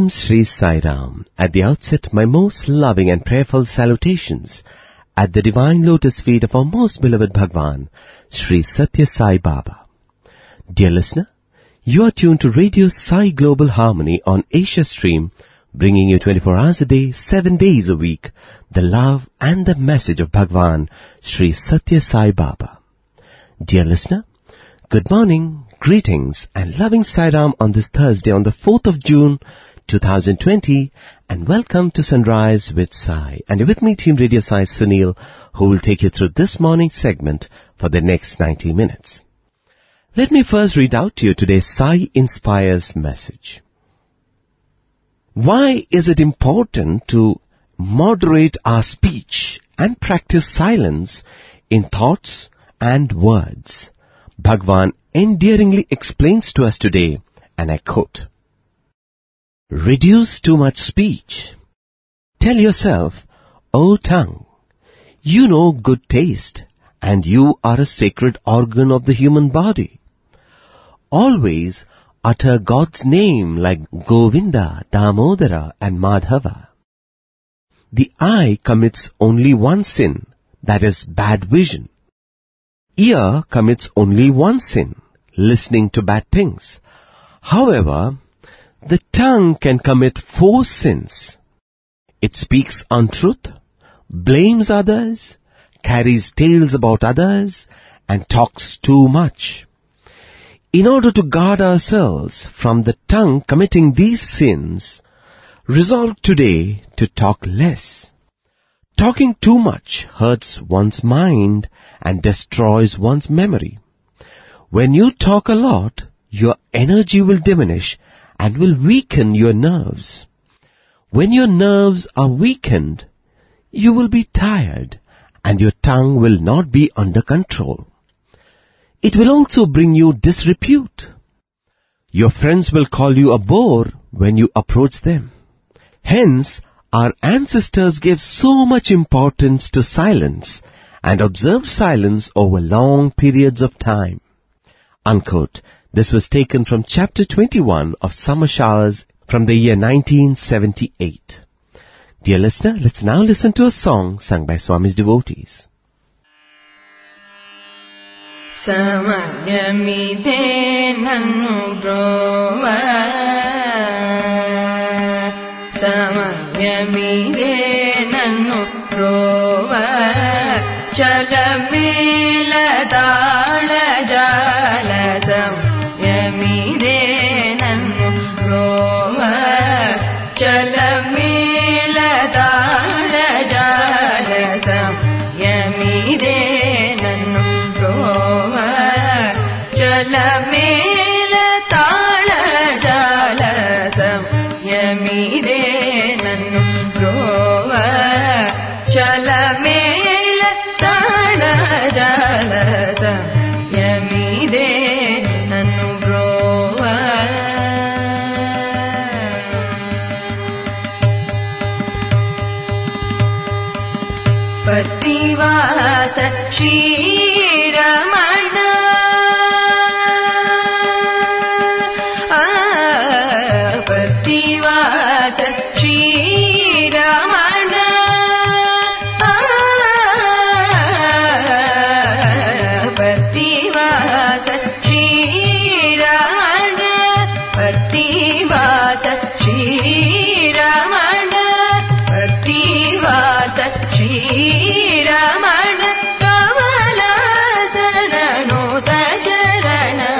Sri Sai Ram. At the outset, my most loving and prayerful salutations at the divine lotus feet of our most beloved Bhagwan, Sri Satya Sai Baba. Dear listener, you are tuned to Radio Sai Global Harmony on Asia Stream, bringing you 24 hours a day, 7 days a week, the love and the message of Bhagwan, Sri Satya Sai Baba. Dear listener, good morning, greetings and loving Sai Ram on this Thursday on the 4th of June, 2020, and welcome to Sunrise with Sai. And with me, Team Radio Sai Sunil, who will take you through this morning's segment for the next 90 minutes. Let me first read out to you today's Sai Inspires message. Why is it important to moderate our speech and practice silence in thoughts and words? Bhagwan endearingly explains to us today, and I quote, "Reduce too much speech. Tell yourself, O tongue, you know good taste, and you are a sacred organ of the human body. Always utter God's name like Govinda, Damodara and Madhava. The eye commits only one sin, that is bad vision. Ear commits only one sin, listening to bad things. However, the tongue can commit 4 sins. It speaks untruth, blames others, carries tales about others, and talks too much. In order to guard ourselves from the tongue committing these sins, resolve today to talk less. Talking too much hurts one's mind and destroys one's memory. When you talk a lot, your energy will diminish and will weaken your nerves. When your nerves are weakened, you will be tired and your tongue will not be under control. It will also bring you disrepute. Your friends will call you a bore when you approach them. Hence, our ancestors gave so much importance to silence and observed silence over long periods of time." Unquote. This was taken from chapter 21 of Summer Showers from the year 1978. Dear listener, let's now listen to a song sung by Swami's devotees. Samayamide nannu brova, samayamide nannu brova, chalamela taala jala samayamide nannu brova, chalamela taala jala samayamide nannu brova, chalamela taala jala samayamide nannu brova, chalamela taala jala samayamide nannu brova. Pativasa Shri Ramana, Pativasa Shri Ramana, Pativasa Shri Ramana, Pativasa Shri Ramana, Pativasa Shri Ramana, Kavalasana Nuta Charana,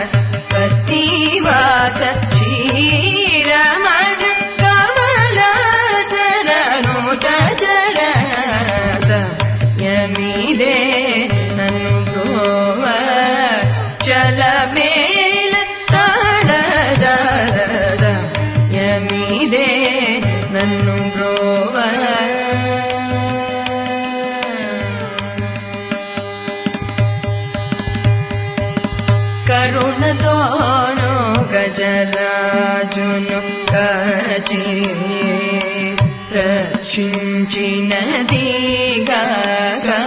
Pativasa Shri Ramana, Kavalasana Nuta Charana, Yamide Nannu brova, chalamela taala jala, Yamide Nannu brova. కరుణతోను గజరాజును కాచి రక్షించినదిగాగా,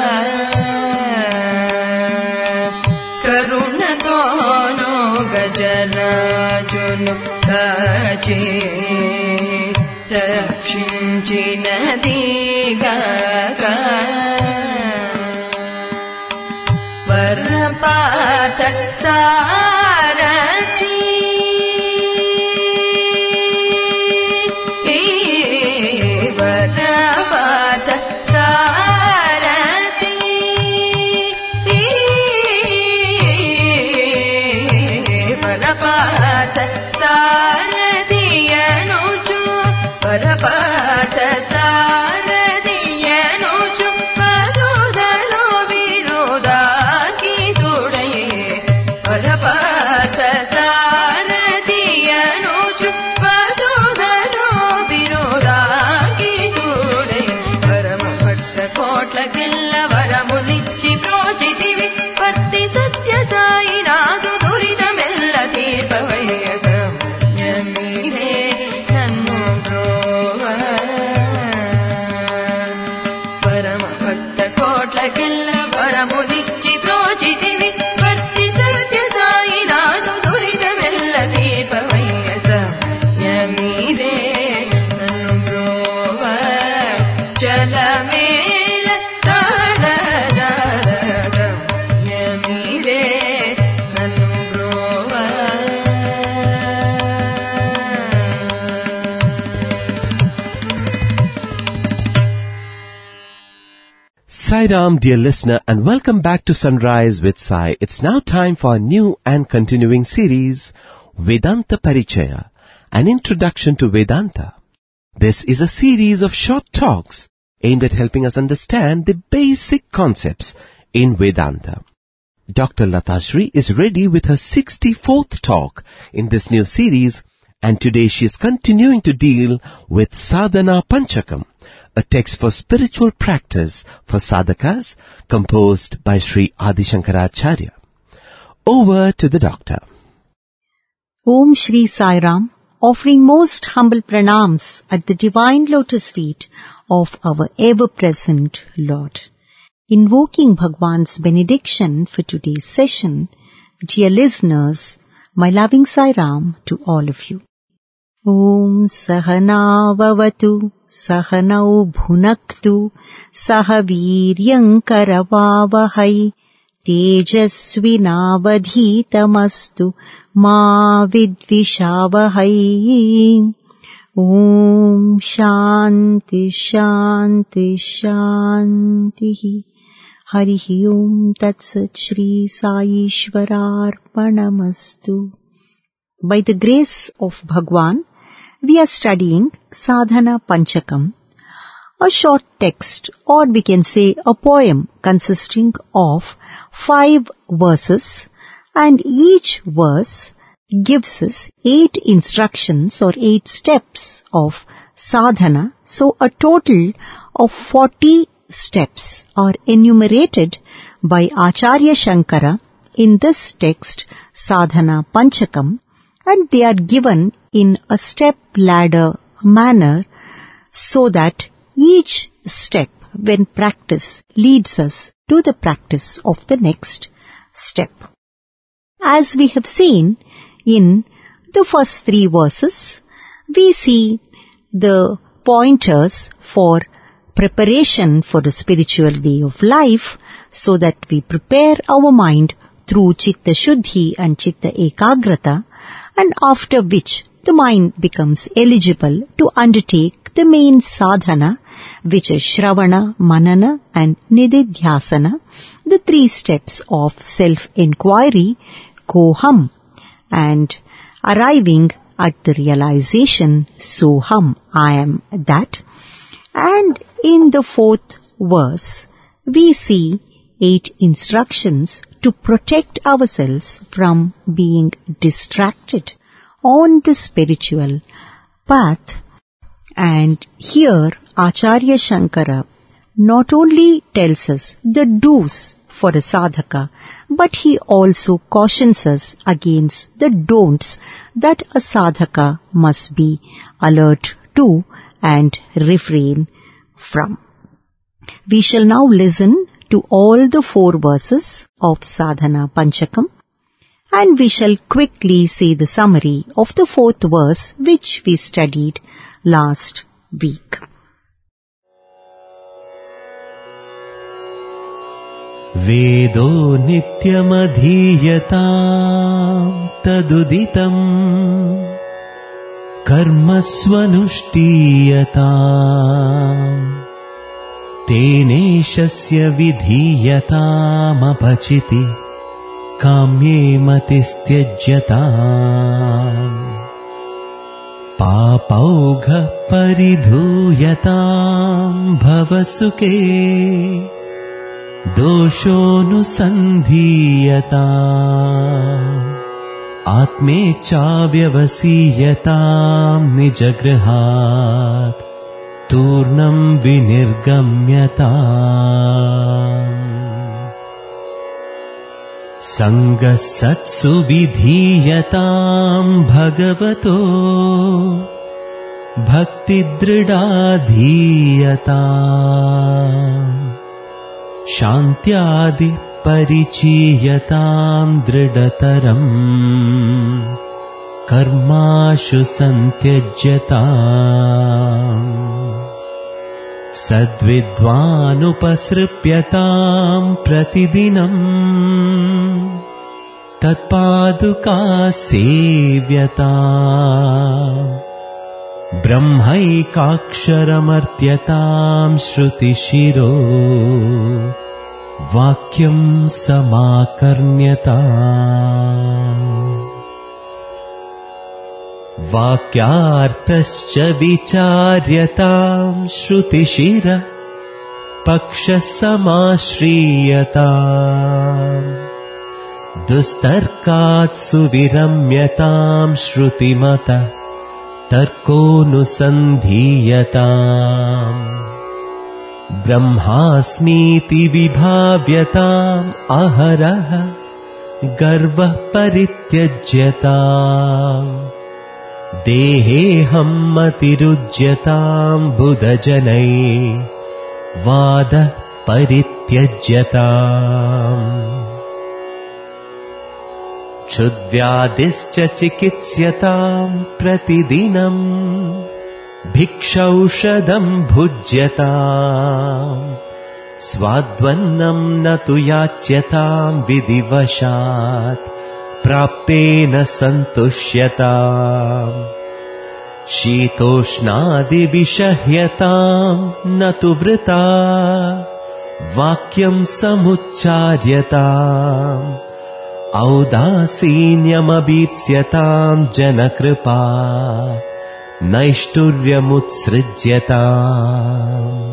కరుణతోను గజరాజును కాచి ವಂಚಿನದೀಗ ವರಪಾತ ಸಾರಥಿ ವರಪಾತ ಸಾರಥಿ ವರಪಾತ ಸಾರಥಿಯನುಜು ವರಪಾತ ಸಾರಥಿಯನುಜು ವಸುಧನು ವಿರೋಧಾಗಿ ತುಡೆಯೇ ವರಪಾತ ಸಾರಥಿಯನುಜು ವಸುಧನು ವಿರೋಧಾಗಿ ತುಡೆಯೇ ಪರಮ ಭಕ್ತ ಕೋಟ್ಲಗೆಲ್ಲ ವರಮುನಿಚ್ಚಿ ಪ್ರೋಚಿತಿವಿ ಪತ್ತಿ ಸತ್ಯ ಸಾಯಿನಾದು ದುರಿತಮೆಲ್ಲ ತೀರ್ಪವಯ್ಯ ಸಮಯಮಿದೆ ನನ್ನು ಬ್ರೋವ ಪರಮ ಭಕ್ತ ಕೋಟ್ಲಗೆಲ್ಲ ವರಮುನಿಚ್ಚಿ ಪ್ರೋಚಿತಿವಿ ಪತ್ತಿ ಸತ್ಯ ಸಾಯಿನಾದು ದುರಿತಮೆಲ್ಲ ತೀರ್ಪವಯ್ಯ ಸಮಯಮಿದೆ ನನ್ನು ಬ್ರೋವ ಚಲ ಮೇಲ ತಾಳದ ಸಮಯಮಿದೆ ನನ್ನು ಬ್ರೋವ Sai Ram, dear listener, and welcome back to Sunrise with Sai. It's now time for a new and continuing series, Vedanta Parichaya, an introduction to Vedanta. This is a series of short talks aimed at helping us understand the basic concepts in Vedanta. Dr. Latashri is ready with her 64th talk in this new series, and today she is continuing to deal with Sadhana Panchakam, a text for spiritual practice for sadhakas composed by Sri Adi Shankaracharya. Over to the doctor. Om Shri Sai Ram, offering most humble pranams at the divine lotus feet of our ever-present Lord. Invoking Bhagwan's benediction for today's session, dear listeners, my loving Sai Ram to all of you. Om Sahana Vavatu Sahanau Bhunaktu Sahaviryam Karavavahai Tejasvinavadhitamastu Ma Vidvishavahai. Om Shanti Shanti Shanti. Harihi Om Tatsat Shri Sai Ishwararpanamastu. By the grace of Bhagwan, we are studying Sadhana Panchakam, a short text, or we can say a poem consisting of 5 verses, and each verse gives us 8 instructions or 8 steps of sadhana. So a total of 40 steps are enumerated by Acharya Shankara in this text, Sadhana Panchakam, and they are given in a step ladder manner so that each step, when practiced, leads us to the practice of the next step. As we have seen in the first 3 verses, we see the pointers for preparation for the spiritual way of life so that we prepare our mind through Chitta Shuddhi and Chitta Ekagrata, and after which the mind becomes eligible to undertake the main sadhana, which is Shravana, Manana and Nididhyasana, the 3 steps of self-inquiry, Koham, and arriving at the realization, Soham, I am that. And in the 4th verse, we see 8 instructions to protect ourselves from being distracted on the spiritual path. And here Acharya Shankara not only tells us the do's for a sadhaka, but he also cautions us against the don'ts that a sadhaka must be alert to and refrain from. We shall now listen to all the 4 verses of Sadhana Panchakam, and we shall quickly see the summary of the 4th verse which we studied last week. वेदो नित्यमधीयताम् तदुदितम् कर्मस्वनुष्ठीयताम् तेनेशस्य विधीयतामपचिति काम्ये मतिस्त्यज्यताम् पापौघः परिधूयताम् भवसुखे दोषोऽनुसन्धीयताम् आत्मेच्छाव्यवसीयताम् निजगृहात् तूर्णम् विनिर्गम्यताम् सङ्गसत्सु विधीयताम् भगवतो भक्तिदृढाधीयताम् शान्त्यादि परिचीयताम् दृढतरम् कर्माशु सन्त्यज्यताम् सद्विद्वानुपसृप्यताम् प्रतिदिनम् तत्पादुका सेव्यताम् ब्रह्मैकाक्षरमर्त्यताम् श्रुतिशिरो वाक्यम् समाकर्ण्यताम् वाक्यार्थश्च विचार्यताम् श्रुतिशिर पक्षः समाश्रीयताम् दुस्तर्कात् सुविरम्यताम् श्रुतिमत तर्कोऽनुसन्धीयताम् ब्रह्मास्मीति विभाव्यताम् अहरः गर्वः परित्यज्यताम् देहेऽहं मतिरुज्यताम् बुधजनैः वादः परित्यज्यताम् क्षुद्व्याधिश्च चिकित्स्यताम् प्रतिदिनम् भिक्षौषधम् भुज्यताम् स्वाद्वन्नम् न तु याच्यताम् विधिवशात् प्राप्तेन सन्तुष्यताम् शीतोष्णादिविषह्यताम् न तु वृता वाक्यम् समुच्चार्यताम् औदासीन्यमभीप्स्यताम् जनकृपा नैष्ठुर्यमुत्सृज्यताम्.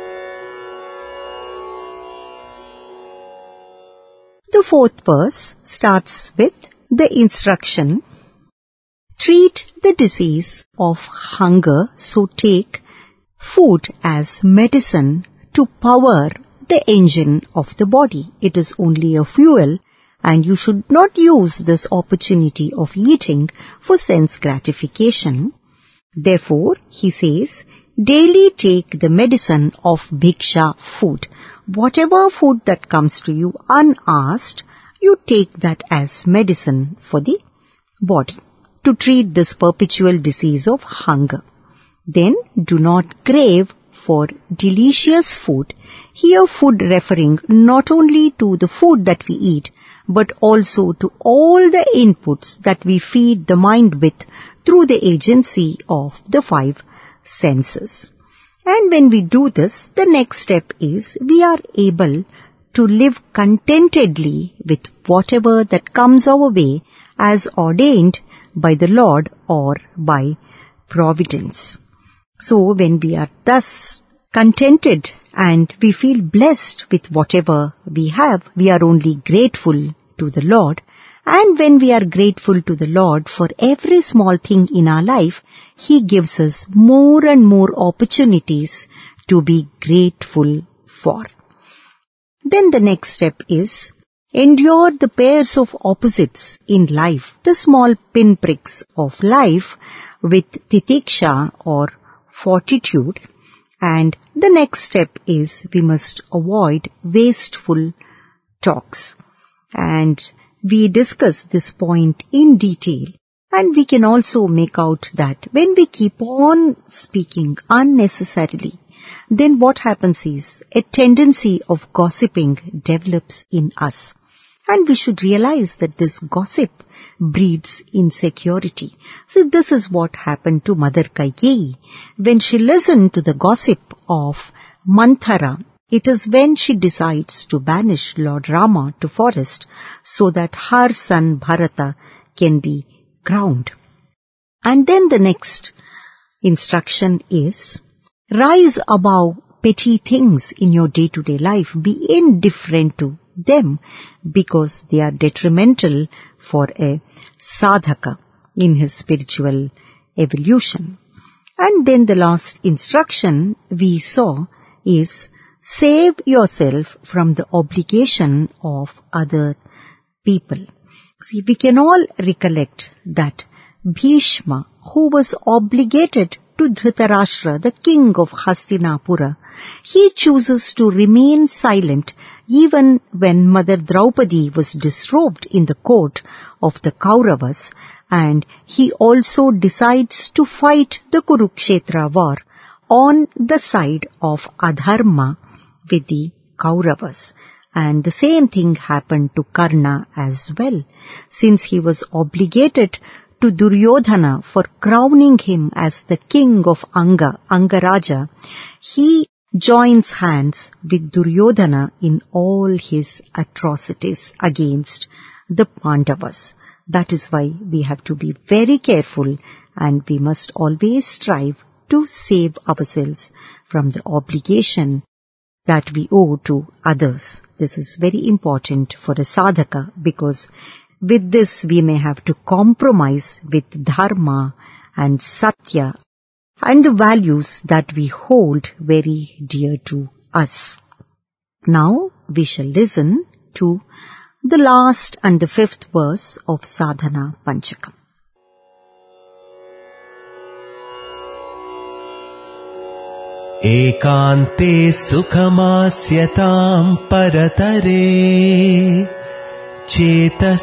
The fourth verse starts with the instruction, treat the disease of hunger, so take food as medicine to power the engine of the body. It is only a fuel, and you should not use this opportunity of eating for sense gratification. Therefore, he says, daily take the medicine of bhiksha, food. Whatever food that comes to you unasked, you take that as medicine for the body to treat this perpetual disease of hunger. Then do not crave for delicious food. Here food referring not only to the food that we eat, but also to all the inputs that we feed the mind with through the agency of the five senses. And when we do this, the next step is we are able to live contentedly with whatever that comes our way as ordained by the Lord or by providence. So when we are thus contented and we feel blessed with whatever we have, we are only grateful to the Lord. And when we are grateful to the Lord for every small thing in our life, He gives us more and more opportunities to be grateful for. Then the next step is endure the pairs of opposites in life, the small pinpricks of life with titiksha or fortitude. And the next step is we must avoid wasteful talks. And we discuss this point in detail, and we can also make out that when we keep on speaking unnecessarily, then what happens is a tendency of gossiping develops in us. And we should realize that this gossip breeds insecurity. See, this is what happened to Mother Kaikeyi. When she listened to the gossip of Manthara, it is when she decides to banish Lord Rama to forest so that her son Bharata can be crowned. And then the next instruction is, rise above petty things in your day-to-day life. Be indifferent to them because they are detrimental for a sadhaka in his spiritual evolution. And then the last instruction we saw is, save yourself from the obligation of other people. See, we can all recollect that Bhishma, who was obligated to Dhritarashtra, the king of Hastinapura, he chooses to remain silent even when Mother Draupadi was disrobed in the court of the Kauravas, and he also decides to fight the Kurukshetra war on the side of Adharma with the Kauravas. And the same thing happened to Karna as well, since he was obligated to Duryodhana for crowning him as the king of Angaraja. He joins hands with Duryodhana in all his atrocities against the Pandavas. That is why we have to be very careful, and we must always strive to save ourselves from the obligation that we owe to others. This is very important for a sadhaka, because with this we may have to compromise with dharma and satya and the values that we hold very dear to us. Now we shall listen to the last and the fifth verse of Sadhana Panchakam. Ekante sukhamasyatam paratare Chetas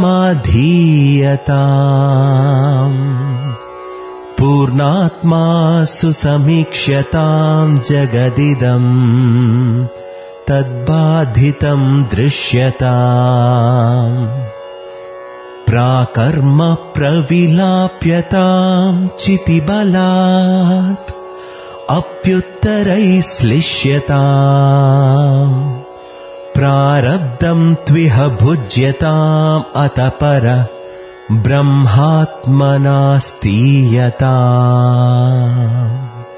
samadhiyatam Purnatma susamikshyatam jagadidam Tadbadhitam drisyatam Prakarma pravilapyatam chitibalat Apyuttarai slishyatam Prarabdam tviha bhujyatam atapara brahmatmanastiyatam.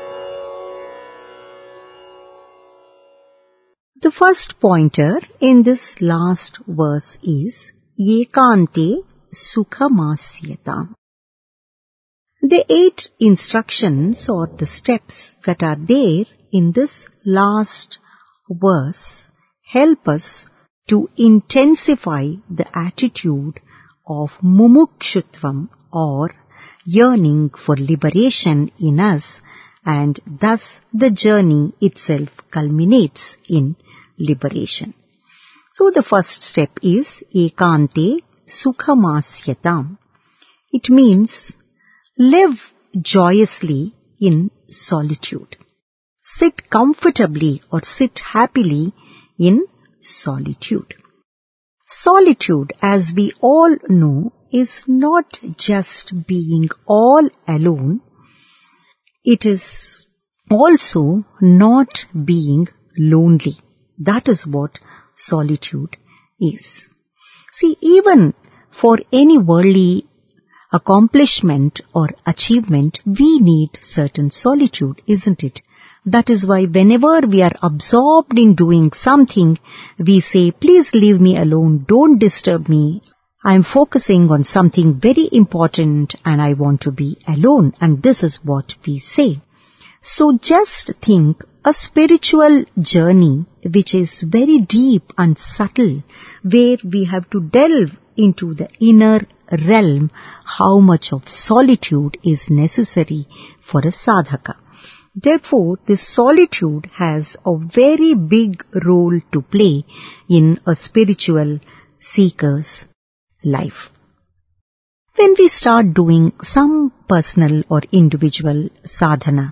The first pointer in this last verse is Ekante Sukhamasyatam. The 8 instructions or the steps that are there in this last verse help us to intensify the attitude of mumukshutvam or yearning for liberation in us, and thus the journey itself culminates in liberation. So the first step is Ekante Sukhamasyatam. It means live joyously in solitude. Sit comfortably or sit happily in solitude. Solitude, as we all know, is not just being all alone. It is also not being lonely. That is what solitude is. See, even for any worldly accomplishment or achievement, we need certain solitude, isn't it? That is why whenever we are absorbed in doing something, we say, please leave me alone, don't disturb me. I am focusing on something very important and I want to be alone. And this is what we say. So just think a spiritual journey which is very deep and subtle, where we have to delve into the inner realm, how much of solitude is necessary for a sadhaka. Therefore, this solitude has a very big role to play in a spiritual seeker's life. When we start doing some personal or individual sadhana,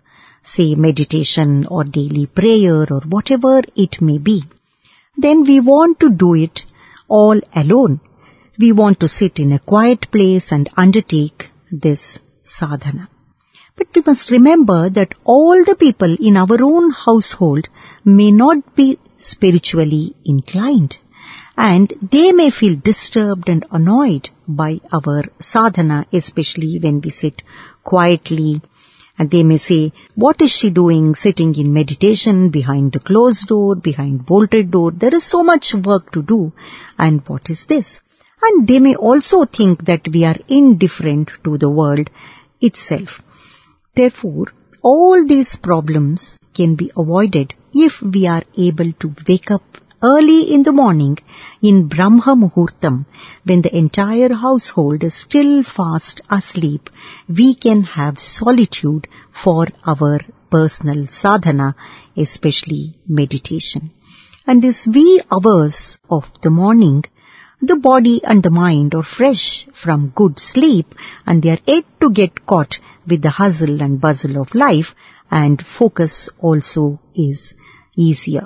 say meditation or daily prayer or whatever it may be, then we want to do it all alone. We want to sit in a quiet place and undertake this sadhana. But we must remember that all the people in our own household may not be spiritually inclined, and they may feel disturbed and annoyed by our sadhana, especially when we sit quietly. And they may say, what is she doing sitting in meditation behind the closed door, behind bolted door? There is so much work to do. And what is this? And they may also think that we are indifferent to the world itself. Therefore, all these problems can be avoided if we are able to wake up early in the morning in Brahma Muhurtam, when the entire household is still fast asleep. We can have solitude for our personal sadhana, especially meditation. And these wee hours of the morning, the body and the mind are fresh from good sleep, and they are yet to get caught with the hustle and bustle of life, and focus also is easier.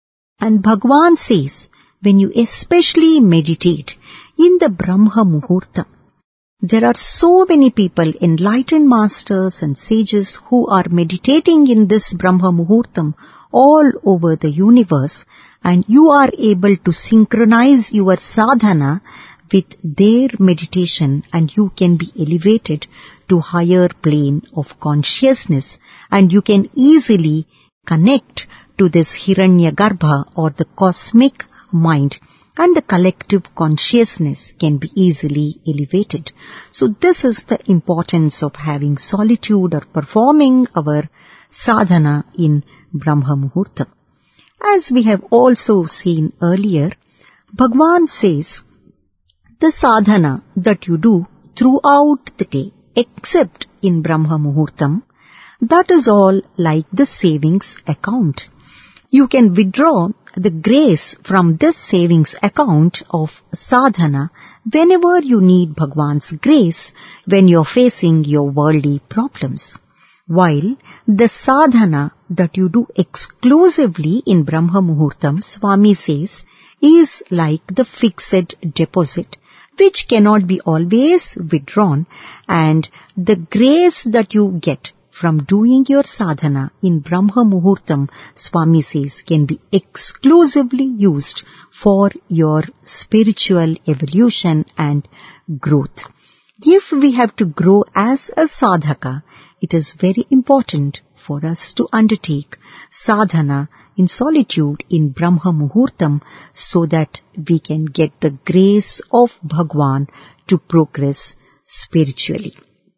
And Bhagwan says, when you especially meditate in the Brahma Muhurta, there are so many people, enlightened masters and sages, who are meditating in this Brahma Muhurtam all over the universe, and you are able to synchronize your sadhana with their meditation, and you can be elevated to higher plane of consciousness, and you can easily connect to this Hiranyagarbha or the cosmic mind, and the collective consciousness can be easily elevated. So this is the importance of having solitude or performing our sadhana in Brahma Muhurta. As we have also seen earlier, Bhagwan says, the sadhana that you do throughout the day, except in Brahma Muhurtam, that is all like the savings account. You can withdraw the grace from this savings account of sadhana whenever you need Bhagwan's grace, when you are facing your worldly problems. While the sadhana that you do exclusively in Brahma Muhurtam, Swami says, is like the fixed deposit, which cannot be always withdrawn, and the grace that you get from doing your sadhana in Brahma Muhurtam, Swami says, can be exclusively used for your spiritual evolution and growth. If we have to grow as a sadhaka, it is very important for us to undertake sadhana in solitude in Brahma Muhurtam, so that we can get the grace of Bhagwan to progress spiritually.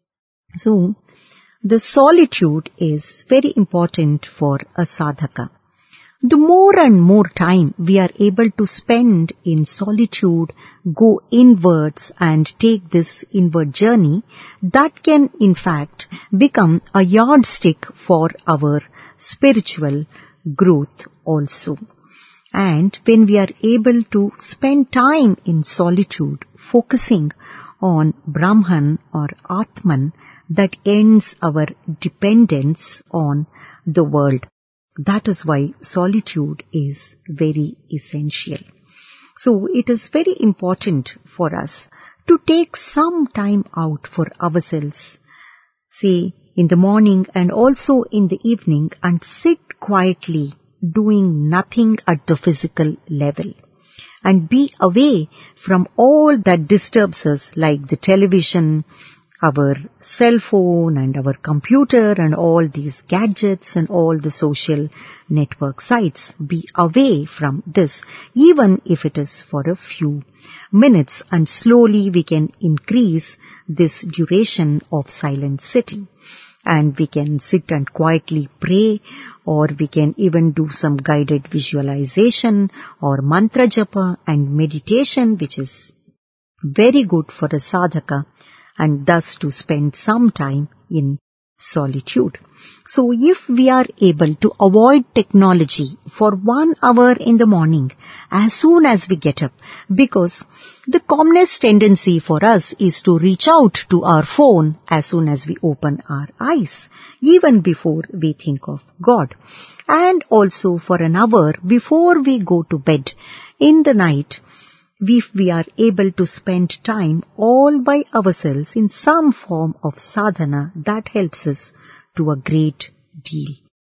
So, the solitude is very important for a sadhaka. The more and more time we are able to spend in solitude, go inwards and take this inward journey, that can in fact become a yardstick for our spiritual growth also. And when we are able to spend time in solitude, focusing on Brahman or Atman, that ends our dependence on the world. That is why solitude is very essential. So it is very important for us to take some time out for ourselves, say in the morning and also in the evening, and sit quietly doing nothing at the physical level, and be away from all that disturbs us, like the television, our cell phone and our computer and all these gadgets and all the social network sites. Be away from this, even if it is for a few minutes, and slowly we can increase this duration of silent sitting. And we can sit and quietly pray, or we can even do some guided visualization or mantra japa and meditation, which is very good for a sadhaka, and thus to spend some time in solitude. So if we are able to avoid technology for 1 hour in the morning as soon as we get up, because the commonest tendency for us is to reach out to our phone as soon as we open our eyes, even before we think of God. And also for an hour before we go to bed in the night, if we are able to spend time all by ourselves in some form of sadhana, that helps us to a great deal.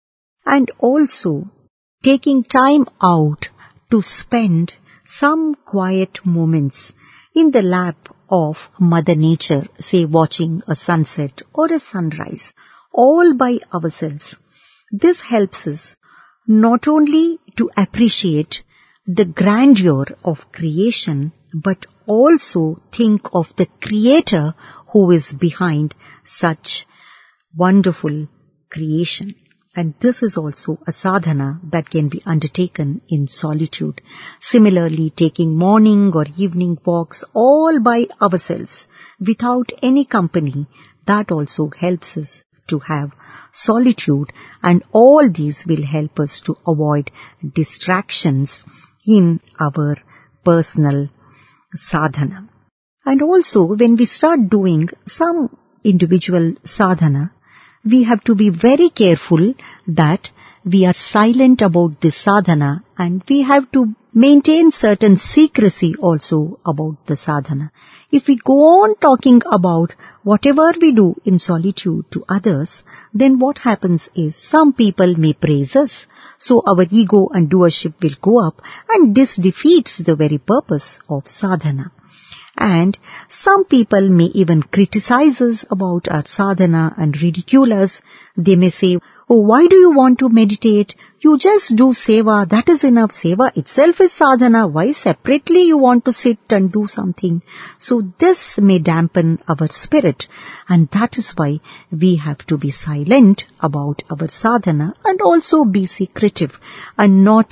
And also taking time out to spend some quiet moments in the lap of Mother Nature, say watching a sunset or a sunrise, all by ourselves. This helps us not only to appreciate the grandeur of creation, but also think of the Creator who is behind such wonderful creation. And this is also a sadhana that can be undertaken in solitude. Similarly, taking morning or evening walks all by ourselves without any company, that also helps us to have solitude, and all these will help us to avoid distractions in our personal sadhana. And also when we start doing some individual sadhana, we have to be very careful that we are silent about this sadhana, and we have to maintain certain secrecy also about the sadhana. If we go on talking about whatever we do in solitude to others, then what happens is some people may praise us, so our ego and doership will go up, and this defeats the very purpose of sadhana. And some people may even criticize us about our sadhana and ridicule us. They may say, "Oh, why do you want to meditate? You just do seva, that is enough. Seva itself is sadhana. Why separately you want to sit and do something?" So this may dampen our spirit, and that is why we have to be silent about our sadhana and also be secretive and not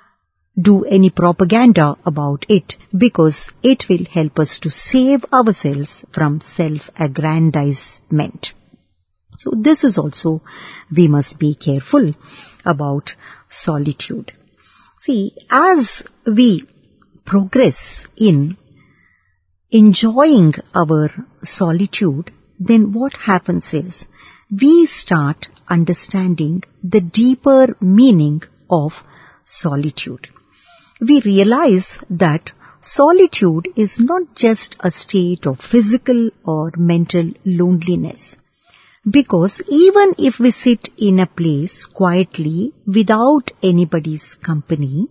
do any propaganda about it, because it will help us to save ourselves from self-aggrandizement. So this is also, we must be careful about solitude. See, as we progress in enjoying our solitude, then what happens is we start understanding the deeper meaning of solitude. We realize that solitude is not just a state of physical or mental loneliness. Because even if we sit in a place quietly without anybody's company,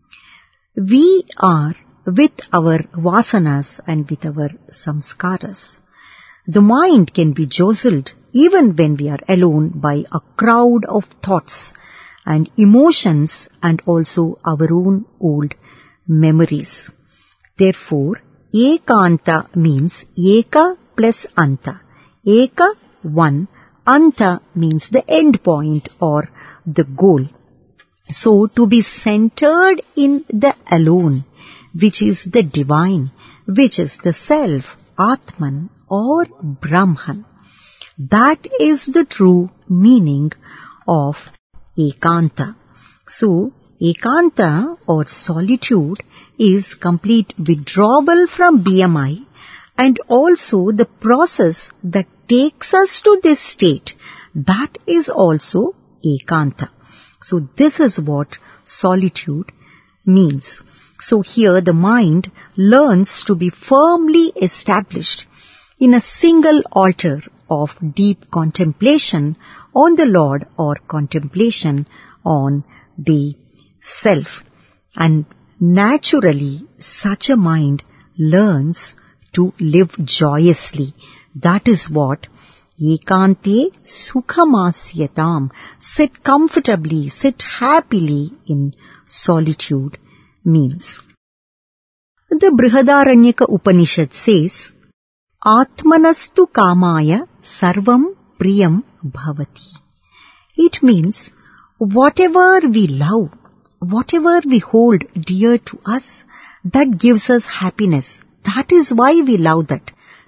we are with our vasanas and with our samskaras. The mind can be jostled even when we are alone by a crowd of thoughts and emotions, and also our own old memories. Therefore, ekanta means eka plus anta. Eka, one. Anta means the end point or the goal. So, to be centered in the alone, which is the divine, which is the self, Atman or Brahman. That is the true meaning of ekanta. So, ekanta or solitude is complete withdrawal from BMI, and also the process that takes us to this state, that is also ekanta. So this is what solitude means. So here the mind learns to be firmly established in a single altar of deep contemplation on the Lord or contemplation on the self. And naturally, such a mind learns to live joyously. That is what ekante sukhamasyatam, sit comfortably, sit happily in solitude means. The Brihadaranyaka Upanishad says, Atmanastu kamaya sarvam priyam bhavati. It means whatever we love, whatever we hold dear to us, that gives us happiness. That is why we love that.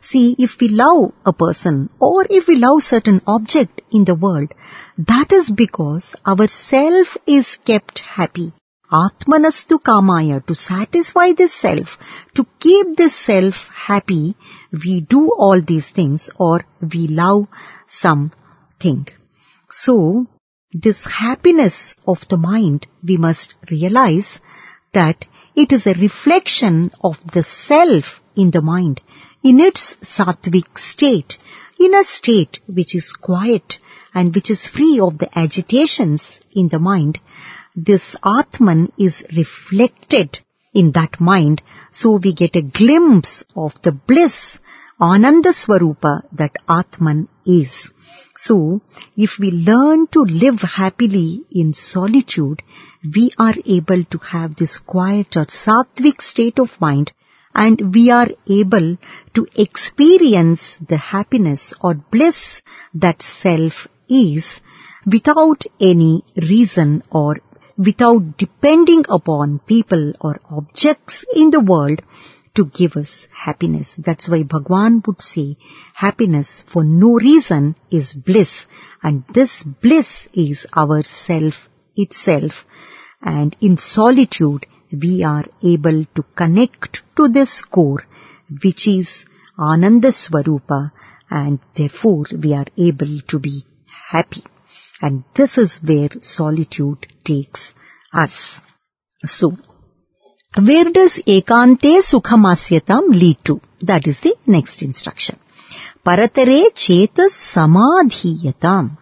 See, if we love a person or if we love certain object in the world, that is because our self is kept happy. Atmanastu kamaya, to satisfy this self, to keep this self happy, we do all these things or we love something. So, this happiness of the mind, we must realize that it is a reflection of the self in the mind, in its sattvic state, in a state which is quiet and which is free of the agitations in the mind. This Atman is reflected in that mind, so we get a glimpse of the bliss, Ananda Swarupa, that Atman is. So, if we learn to live happily in solitude, we are able to have this quiet or sattvic state of mind, and we are able to experience the happiness or bliss that self is without any reason or without depending upon people or objects in the world to give us happiness. That's why Bhagwan would say, happiness for no reason is bliss, and this bliss is our self itself. And in solitude, we are able to connect to this core, which is Ananda Swarupa, and therefore we are able to be happy. And this is where solitude takes us. So, where does ekante sukhamasyatam lead to? That is the next instruction. Paratare chetas samadhiyatam.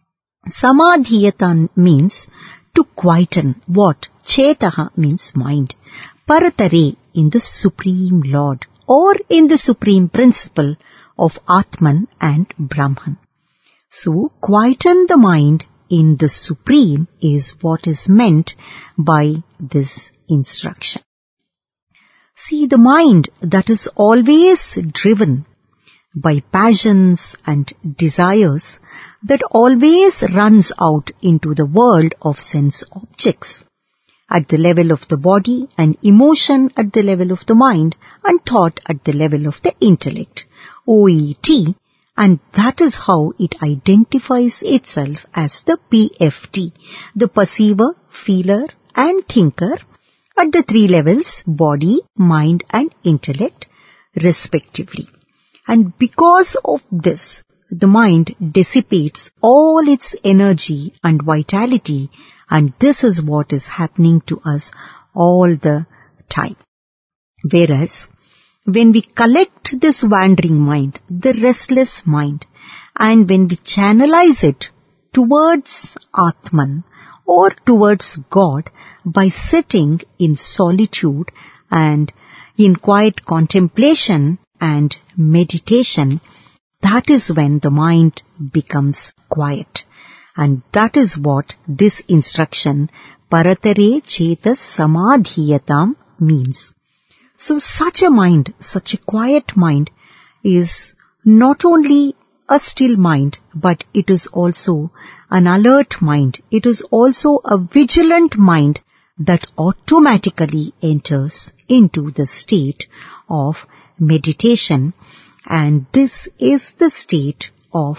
Samadhiyatam means to quieten. What? Chetaha means mind. Paratare, in the Supreme Lord or in the Supreme Principle of Atman and Brahman. So, quieten the mind in the Supreme is what is meant by this instruction. See, the mind that is always driven by passions and desires, that always runs out into the world of sense objects, at the level of the body and emotion at the level of the mind and thought at the level of the intellect, OET, and that is how it identifies itself as the PFT, the perceiver, feeler and thinker at the three levels, body, mind and intellect respectively. And because of this, the mind dissipates all its energy and vitality, and this is what is happening to us all the time. Whereas, when we collect this wandering mind, the restless mind, and when we channelize it towards Atman or towards God by sitting in solitude and in quiet contemplation and meditation, that is when the mind becomes quiet. And that is what this instruction, Paratare Chetas Samadhiyatam, means. So such a mind, such a quiet mind, is not only a still mind, but it is also an alert mind. It is also a vigilant mind that automatically enters into the state of meditation, and this is the state of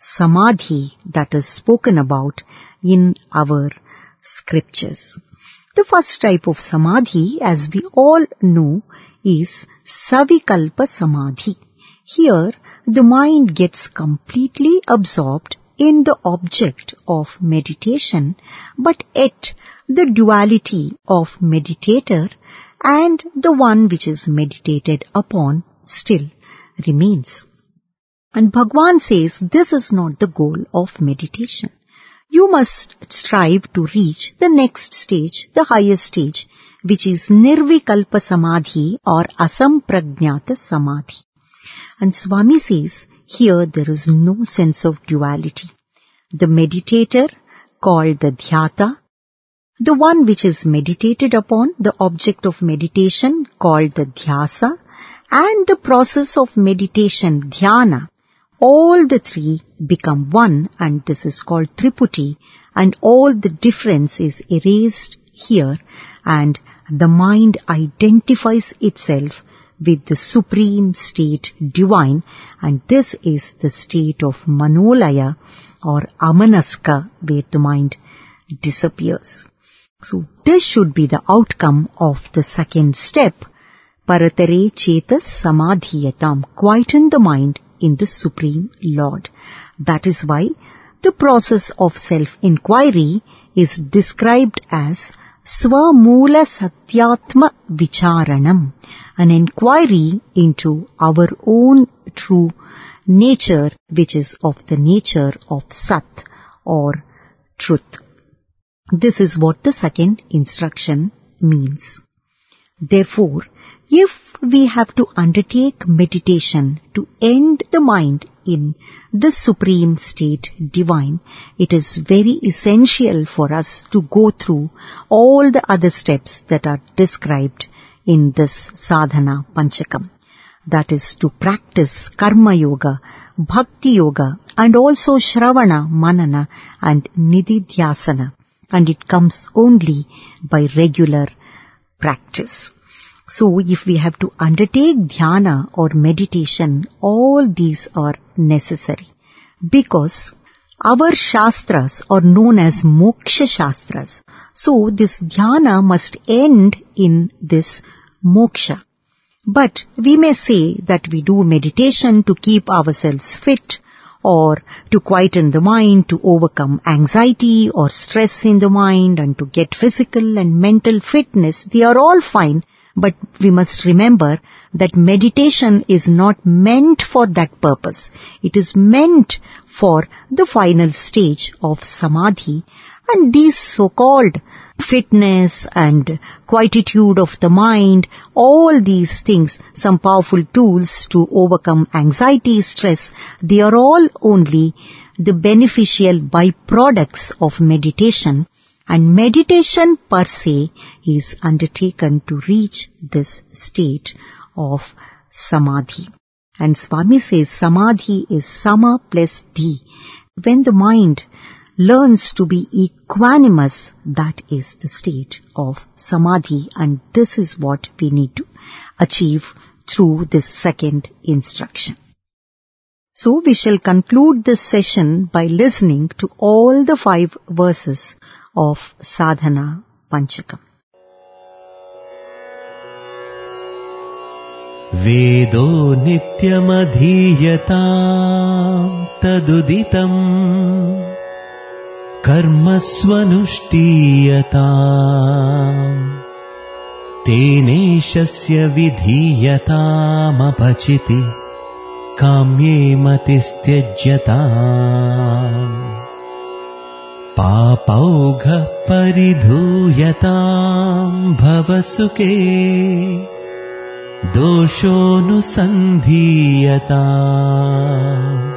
samadhi that is spoken about in our scriptures. The first type of samadhi, as we all know, is savikalpa samadhi. Here, the mind gets completely absorbed in the object of meditation, but yet the duality of meditator and the one which is meditated upon still remains. And Bhagwan says this is not the goal of meditation. You must strive to reach the next stage, the highest stage, which is Nirvikalpa Samadhi or Asampragnata Samadhi. And Swami says, here there is no sense of duality. The meditator, called the Dhyata, the one which is meditated upon, the object of meditation, called the Dhyasa, and the process of meditation, Dhyana, all the three become one, and this is called Triputi, and all the difference is erased here, and the mind identifies itself with the supreme state divine, and this is the state of Manolaya or Amanaska, where the mind disappears. So this should be the outcome of the second step, Paratare Chetas Samadhiyatam, quieten the mind in the Supreme Lord. That is why the process of self-inquiry is described as Swamoola Satyatma Vicharanam, an inquiry into our own true nature, which is of the nature of Sat or truth. This is what the second instruction means. Therefore, if we have to undertake meditation to end the mind in the supreme state divine, it is very essential for us to go through all the other steps that are described in this sadhana panchakam. That is to practice karma yoga, bhakti yoga, and also shravana, manana and nididhyasana. And it comes only by regular practice. So if we have to undertake dhyana or meditation, all these are necessary. Because our shastras are known as moksha shastras. So this dhyana must end in this moksha. But we may say that we do meditation to keep ourselves fit, or to quieten the mind, to overcome anxiety or stress in the mind, and to get physical and mental fitness. They are all fine, but we must remember that meditation is not meant for that purpose. It is meant for the final stage of samadhi, and these so-called fitness and quietude of the mind, all these things, some powerful tools to overcome anxiety, stress, they are all only the beneficial byproducts of meditation, and meditation per se is undertaken to reach this state of samadhi. And Swami says samadhi is sama plus dhi. When the mind learns to be equanimous, that is the state of samadhi, and this is what we need to achieve through this second instruction. So we shall conclude this session by listening to all the 5 verses of Sadhana Panchakam. Vedo nityamadhiyatam taduditam karmasvanushtiyatam teneshasya vidhiyatam apachiti kamye matistyajyatam papaugha paridhuyatam bhavasuke doshonusandhiyatam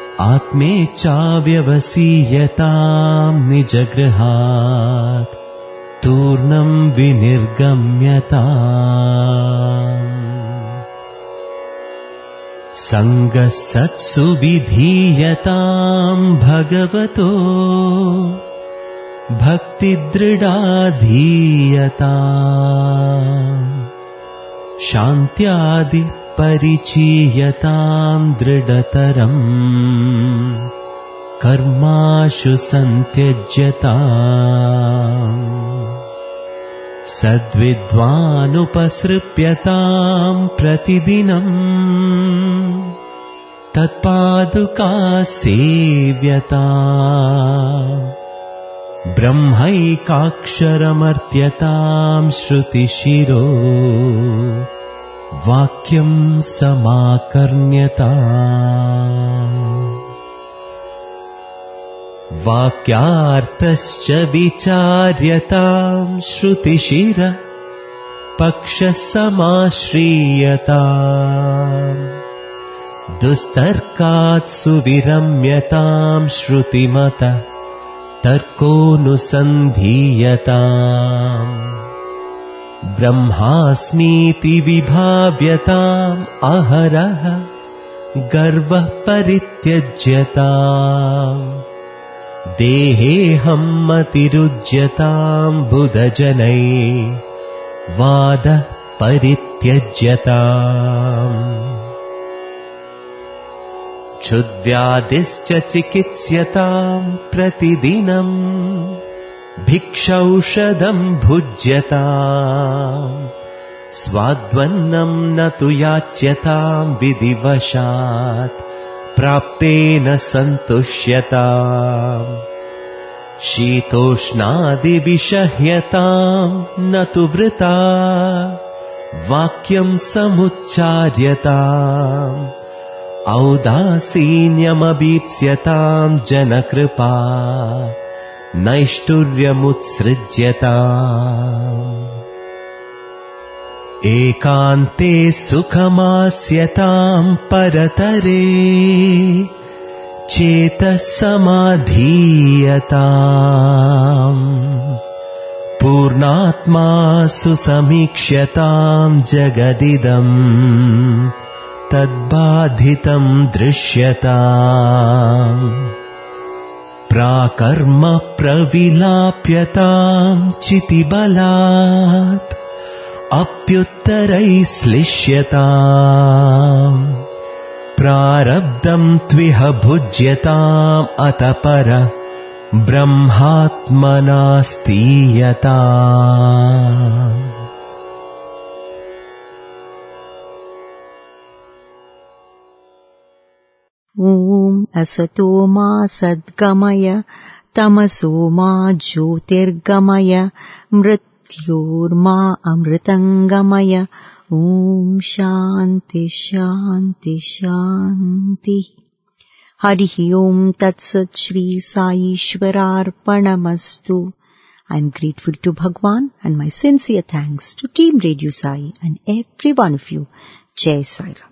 atmechavyavasiyatam nijagrihat turnam vinirgamyatam sangasatsu vidhiyatam bhagavato bhaktidridaadhiyatam shantyadi parichiyatam dridataram karmashu santyajyatam sadvidvanupasripyatam pratidinam tatpadukaasevyatam brahmaikaksharamartyatam shrutishiro vakyam samakarnyatam vakyartascha vicharyatam shrutishira pakshasamashriyatam dustarkat suviramyatam shrutimata tarkonusandhiyatam brahmasmiti vibhavyatam aharaha garva parityajyatam deheham matirujyatam buddhajanai vada parit परित्यज्यताम् क्षुद्व्याधिश्च चिकित्स्यताम् प्रतिदिनम् भिक्षौषधम् भुज्यताम् स्वाद्वन्नम् न तु याच्यताम् विधिवशात् प्राप्तेन सन्तुष्यताम् शीतोष्णादिविषह्यताम् न तु वृता वाक्यम् समुच्चार्यताम् औदासीन्यमभीप्स्यताम् जनकृपा नैष्ठुर्यमुत्सृज्यताम् एकान्ते सुखमास्यताम् परतरे चेतः समाधीयताम् पूर्णात्मा सुसमीक्ष्यताम् जगदिदम् तद्बाधितम् दृश्यताम् प्राकर्म प्रविलाप्यताम् चितिबलात् अप्युत्तरैः श्लिष्यताम् प्रारब्धम् त्विह भुज्यताम् अतः पर ब्रह्मात्मना स्तीयताम् ॐ असतो मा सद्गमय तमसो मा ज्योतिर्गमय मृत्योर्मा अमृतङ्गमय ॐ शान्ति शान्ति शान्ति हरिः ॐ तत्सत् Shri साईश्वरार्पणमस्तु. I am grateful to Bhagwan and my sincere thanks to Team Radio Sai and every one of you. Jai Sai Ram.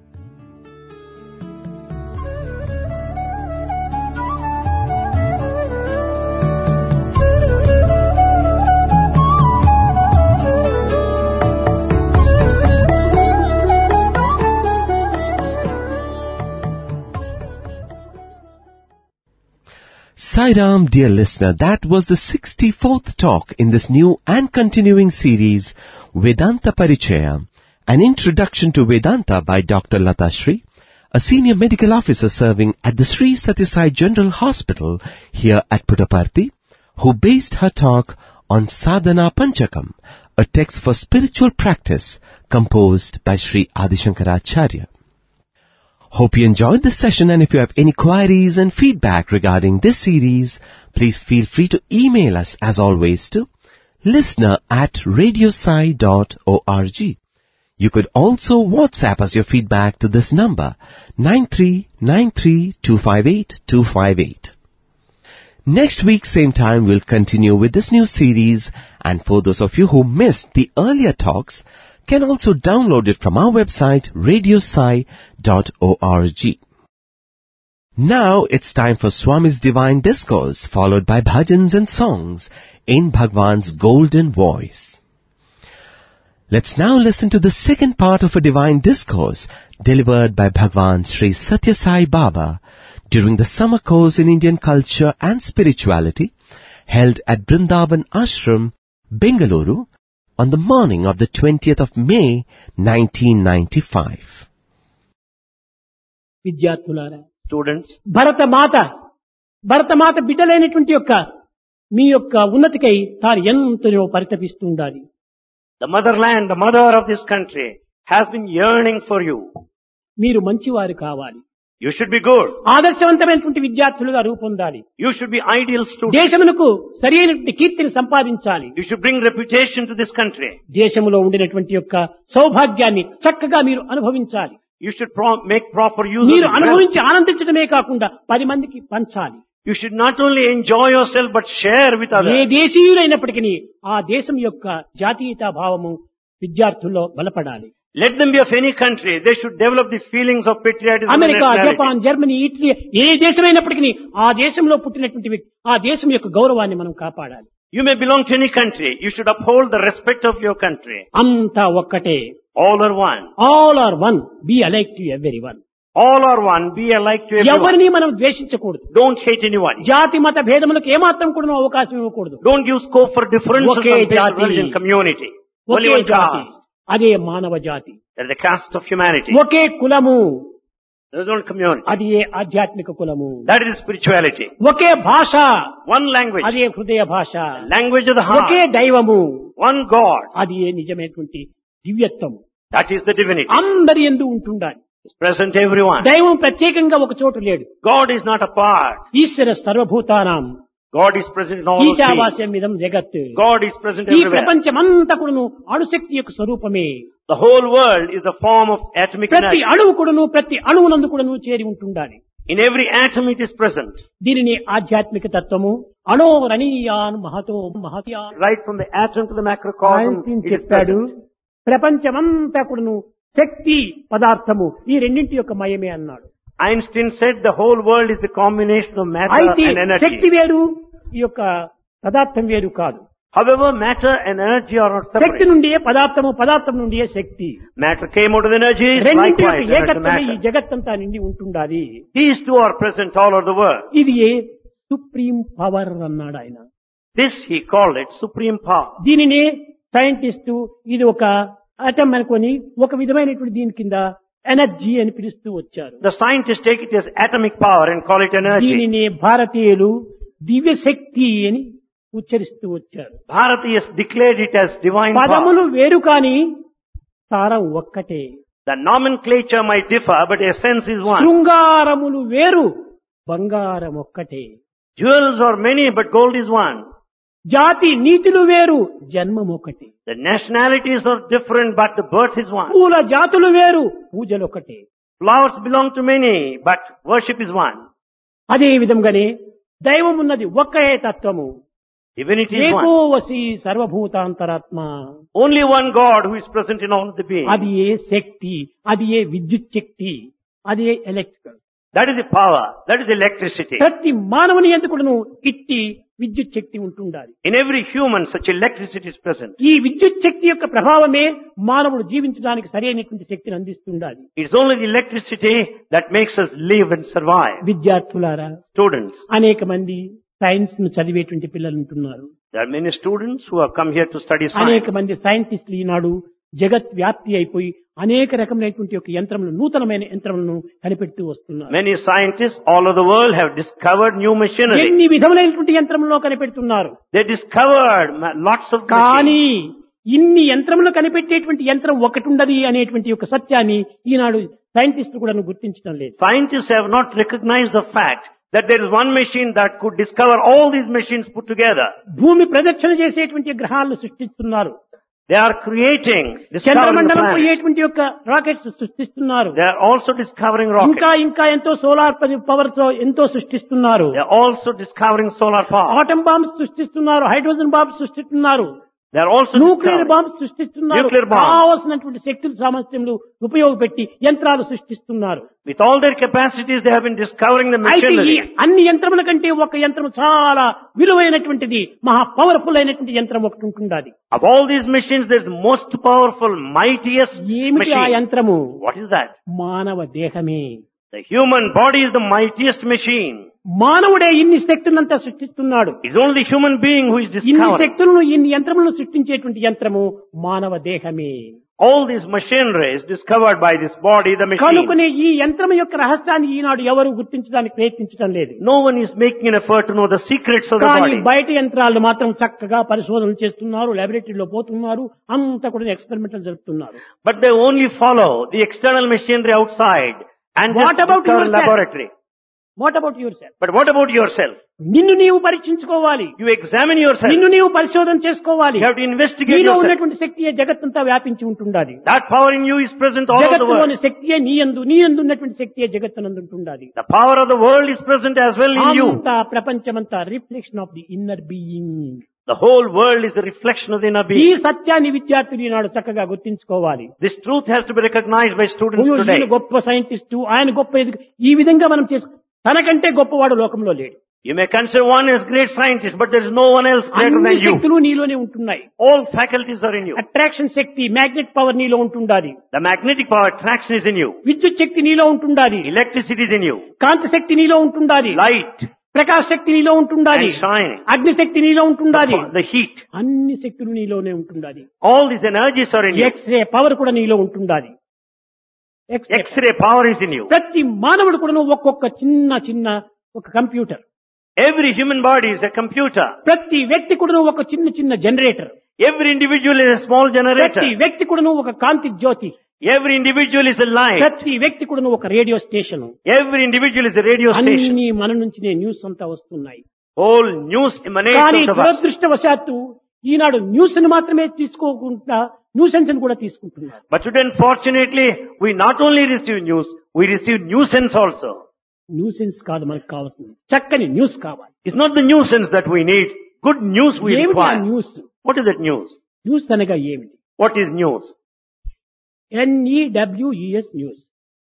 Sai Ram, dear listener, that was the 64th talk in this new and continuing series, Vedanta Parichaya, an introduction to Vedanta by Dr. Lata Shri, a senior medical officer serving at the Sri Sathya Sai General Hospital here at Puttaparthi, who based her talk on Sadhana Panchakam, a text for spiritual practice composed by Sri Adi Shankaracharya. Hope you enjoyed this session, and if you have any queries and feedback regarding this series, please feel free to email us as always to listener@radiosai.org. You could also WhatsApp us your feedback to this number 9393258258. Next week, same time, we'll continue with this new series, and for those of you who missed the earlier talks, can also download it from our website radiosai.org. Now it's time for Swami's Divine Discourse, followed by bhajans and songs in Bhagwan's golden voice. Let's now listen to the second part of a Divine Discourse delivered by Bhagwan Sri Sathya Sai Baba during the summer course in Indian culture and spirituality held at Brindavan Ashram, Bengaluru, on the morning of the 20th of May, 1995. విద్యార్థులారా, Students, Bharatmata బిడ్డలైనటువంటి మీ యొక్క ఉన్నతికై తాను ఎంతనో పరితపిస్తూ ఉండాలి. the motherland, the mother of this country, has been yearning for you. మీరు మంచివారు కావాలి. You should be good. ఆదర్శవంతమైనటువంటి విద్యార్థులుగా రూపొందాలి. You should be ideal students. దేశమునకు సరైనటువంటి కీర్తిని సంపాదించాలి. You should bring reputation to this country. దేశములో ఉండినటువంటి సౌభాగ్యాన్ని చక్కగా మీరు అనుభవించాలి. You should make proper use of మీరు it. అనుభవించి ఆనందించడమే కాకుండా 10 మందికి పంచాలి. You should not only enjoy yourself but share with A others. దేశీయులైనప్పటికీ ఆ దేశం యొక్క జాతీయతా భావము విద్యార్థుల్లో బలపడాలి. Let them be of any country. They should develop the feelings of patriotism and America, nationality. Japan, Germany, Italy ఏ దేశమైనప్పటికీ ఆ దేశంలో పుట్టినటువంటి వ్యక్తి ఆ దేశం యొక్క గౌరవాన్ని మనం కాపాడాలి. You may belong to any country. You should uphold the respect of your country. అంతా ఒక్కటే. All are one. All are one. Be alike to every one. All are one. Be alike to everyone. ఎవరిని మనం ద్వేషించకూడదు. Don't hate anyone. జాతి మత భేదములకు ఏమాత్రం కూడా అవకాశం ఇవ్వకూడదు. Don't give scope for differences okay on basis of జాతి. religion, community. ఒకే Only one జాతి. caste. అదే మానవ జాతి. That is the caste of humanity. ఒకే కులము, There is one community. అది ఏ ఆధ్యాత్మిక కులము. That is spirituality. ఒకే భాష, One language. అదే హృదయ భాష. Language of the heart. ఒకే దైవము, One God. అది ఏ నిజమైనటువంటి దివ్యత్వము. That is the divinity. అందరి యందు ఉంటుండాలి. It's present everyone. దైవం ప్రత్యేకంగా ఒక చోటు లేడు. God is not apart. ఈశ్వర సర్వభూతానాం God is present in all of ఈశావాస్యం things. ఇదం జగత్. God is present ఈ everywhere. ప్రపంచమంతా కూడాను అణుశక్తి యొక్క స్వరూపమే. The whole world is the form of atomic ప్రతి energy. అణువు కూడాను ప్రతి అణువునందు కూడాను చేరి ఉంటుండాలి. In every atom it is present. దీనిని ఆధ్యాత్మిక తత్వము అణోరణీయాన్ మహతో మహత్యాన్ Right from the atom to the macrocosm, Einstein it is చెప్పాడు. present. ప్రపంచమంతా కూడాను శక్తి పదార్థము ఈ రెండింటి యొక్క మయమే అన్నాడు. Einstein said the whole world is the combination of matter అయితే and శక్తి energy. వేరు, ఈ యొక్క పదార్థం వేరు కాదు. However, matter and energy are not Shakti separate. నుండియే పదార్థము, పదార్థం నుండియే శక్తి. Matter came out of the energy, రెండింటి likewise యొక్క energy ఏకత్వమే ఈ matter. జగత్తంతా నిండి ఉంటుండాలి. These two are present all over the world. ఇది ఏ సుప్రీం పవర్ అన్నాడు ఆయన. This he called it supreme power. దీనిని సైంటిస్టు ఇది ఒక అటమ్ అనుకొని ఒక విధమైనటువంటి దీని కింద ఎనర్జీ అని పిలుస్తూ వచ్చారు. The scientists take it as atomic power and call it energy. దీనిని భారతీయులు దివ్య శక్తి అని ఉచ్చరిస్తూ వచ్చారు. Bharatiyas declared it as divine పదములు power. వేరు కాని సారం ఒక్కటే. The nomenclature might differ, but essence is one. శృంగారములు వేరు, బంగారం ఒక్కటే. Jewels are many, but gold is one. జాతి నీతులు వేరు, జన్మం ఒకటి. The nationalities are different, but the birth is one. పూల జాతులు వేరు, పూజలు ఒకటే. Flowers belong to many, but worship is one. అదే విధంగానే దైవం ఉన్నది ఒకే తత్వము. Divinity is ఏకో one. వసి సర్వభూతాంతరాత్మ. Only one God who is present in all of the beings. అది ఏ శక్తి, అది ఏ విద్యుత్ శక్తి, అది ఏ electrical. That is the power. That is electricity. ప్రతి మానవుని ఎందుకును ఇట్టి విద్యుత్ శక్తి ఉంటుండాలి. In every human, such electricity is present. ఈ విద్యుత్ శక్తి యొక్క ప్రభావమే మానవుడు జీవించడానికి సరైనటువంటి శక్తిని అందిస్తుండాలి. It's only the electricity that makes us live and survive. విద్యార్థులారా, Students. అనేక మంది సైన్స్ ను చదివేటువంటి పిల్లలు ఉంటున్నారు. There are many students who have come here to study అనేక science. మంది సైంటిస్టులు ఈనాడు జగత్ వ్యాప్తి అయిపోయి అనేక రకమైనటువంటి యొక్క యంత్రములు, నూతనమైన యంత్రములను కనిపెడుతూ వస్తున్నారు. Many scientists all over the world have discovered new machinery. ఎన్ని విధములైనటువంటి యంత్రములను కనిపెడుతున్నారు. They discovered lots of కానీ machines. ఇన్ని యంత్రములు కనిపెట్టేటువంటి యంత్రం ఒకటి ఉండదు అనేటువంటి ఒక సత్యాన్ని ఈనాడు సైంటిస్టులు కూడా గుర్తించడం లేదు. Scientists have not recognized the fact that there is one machine that could discover all these machines put together. భూమి ప్రదక్షిణ చేసేటువంటి గ్రహాలను సృష్టిస్తున్నారు. They are creating, discovering the చంద్రమండలం planet. పోయేటువంటి యొక్క రాకెట్స్ సృష్టిస్తున్నారు. They are also discovering rockets. ఇంకా ఇంకా ఎంతో సోలార్ పవర్ తో ఎంతో సృష్టిస్తున్నారు. They are also discovering solar power. Atom bombs సృష్టిస్తున్నారు, హైడ్రోజన్ బాంబ్స్ సృష్టిస్తున్నారు, They are also nuclear discovering. Bombs సృష్టిస్తున్నారు. Nuclear bombs. కావాల్సినటువంటి శక్తుల సామర్థ్యములు ఉపయోగపెట్టి యంత్రాలు సృష్టిస్తున్నారు. With all their capacities, they have been discovering the అయితే ఈ machinery. అన్ని యంత్రముల కంటే ఒక యంత్రం చాలా విలువైనటువంటిది, మహా పవర్ఫుల్ అయినటువంటి యంత్రం ఒకటి ఉంటుండాలి. Of all these machines, there is the most powerful, mightiest ఏమిటి ఆ machine. యంత్రము? What is that? మానవ దేహమే. The human body is the mightiest machine. మానవుడే ఇన్ని శక్తులంతా సృష్టిస్తున్నాడు. It's only human being who is ఇన్ని discovering. శక్తులను, ఇన్ని యంత్రములను సృష్టించేటువంటి యంత్రము మానవ దేహమే. All this machinery is discovered by this body, the machine. కనుకనే ఈ యంత్రం యొక్క రహస్యాన్ని ఈనాడు ఎవరు గుర్తించడానికి ప్రయత్నించడం లేదు. No one is making an effort to know the secrets of the కానీ body. బయట యంత్రాలు మాత్రం చక్కగా పరిశోధనలు చేస్తున్నారు, లాబొరేటరీలో పోతున్నారు, అంతా కూడా ఎక్స్పెరిమెంటల్ జరుపుతున్నారు. But they only follow the external machinery outside and What just about discover yourself? laboratory. What about yourself? But what about yourself? నిన్ను నీవు పరీక్షించుకోవాలి, You examine yourself. నిన్ను నీవు పరిశోధన చేసుకోవాలి. You have to investigate నీలో yourself. ఉన్నటువంటి శక్తియే జగత్తంతా వ్యాపించి ఉంటుండాలి. That power in you is present all over the జగత్తులోని world. శక్తియే నీ యందు ఉన్నటువంటి శక్తియే జగత్తునందు ఉంటుండాలి. The power of the world is present as well in you. అంతా ప్రపంచమంతా reflection of the inner being. The whole world is the reflection of the inner ఈ being. సత్యాన్ని విద్యార్థులు ఈనాడు చక్కగా గుర్తించుకోవాలి. This truth has to be recognized by students today. ఈయన గొప్ప scientist, ఆయన గొప్ప ఈ విధంగా మనం చేసుకో, తనకంటే గొప్పవాడు లోకంలో లేడు. You may consider one as great scientist, but there is no one else greater అన్ని than you. శక్తులు నీలోనే ఉంటున్నాయి. All faculties are in you. Attraction శక్తి, మ్యాగ్నెట్ పవర్ నీలో ఉంటుండాలి. The magnetic power, attraction is in you. విద్యుత్ శక్తి నీలో ఉంటుండాలి. Electricity is in you. కాంతి శక్తి నీలో ఉంటుండాలి. Light. ప్రకాశ శక్తి నీలో ఉంటుండాలి, and shining. అగ్నిశక్తి నీలో ఉంటుండాలి, The heat. అన్ని శక్తులు నీలోనే ఉంటుండాలి. All these energies are in you. X ray power కూడా నీలో ఉంటుండాలి. X-ray power is in you. ప్రతి మానవుడు కూడా ఒక్కొక్క చిన్న ఒక computer, Every human body is a computer. ప్రతి వ్యక్తి కూడా ఒక చిన్న generator, Every individual is a small generator. ప్రతి వ్యక్తి కూడా ఒక కాంతి జ్యోతి, Every individual is a light. ప్రతి వ్యక్తి కూడా ఒక radio station. Every individual is a radio station. అన్ని మన నుంచి న్యూస్ అంతా వస్తున్నాయి. All news emanates కానీ out of us. దురదృష్టవశాత్తు ఈనాడు న్యూస్ ని మాత్రమే తీసుకోకుండా న్యూసెన్స్ ని కూడా తీసుకుంటున్నారు. But today, unfortunately, we not only receive news, we receive nuisance also. Nuisance కాదు మనకు కావాల్సింది, చక్కని న్యూస్ కావాలి. It's not the nuisance that we need. Good news we ఏమిటి ఆ require. News? What is that news? News అనగా ఏమిటి? What is news? NEWES news.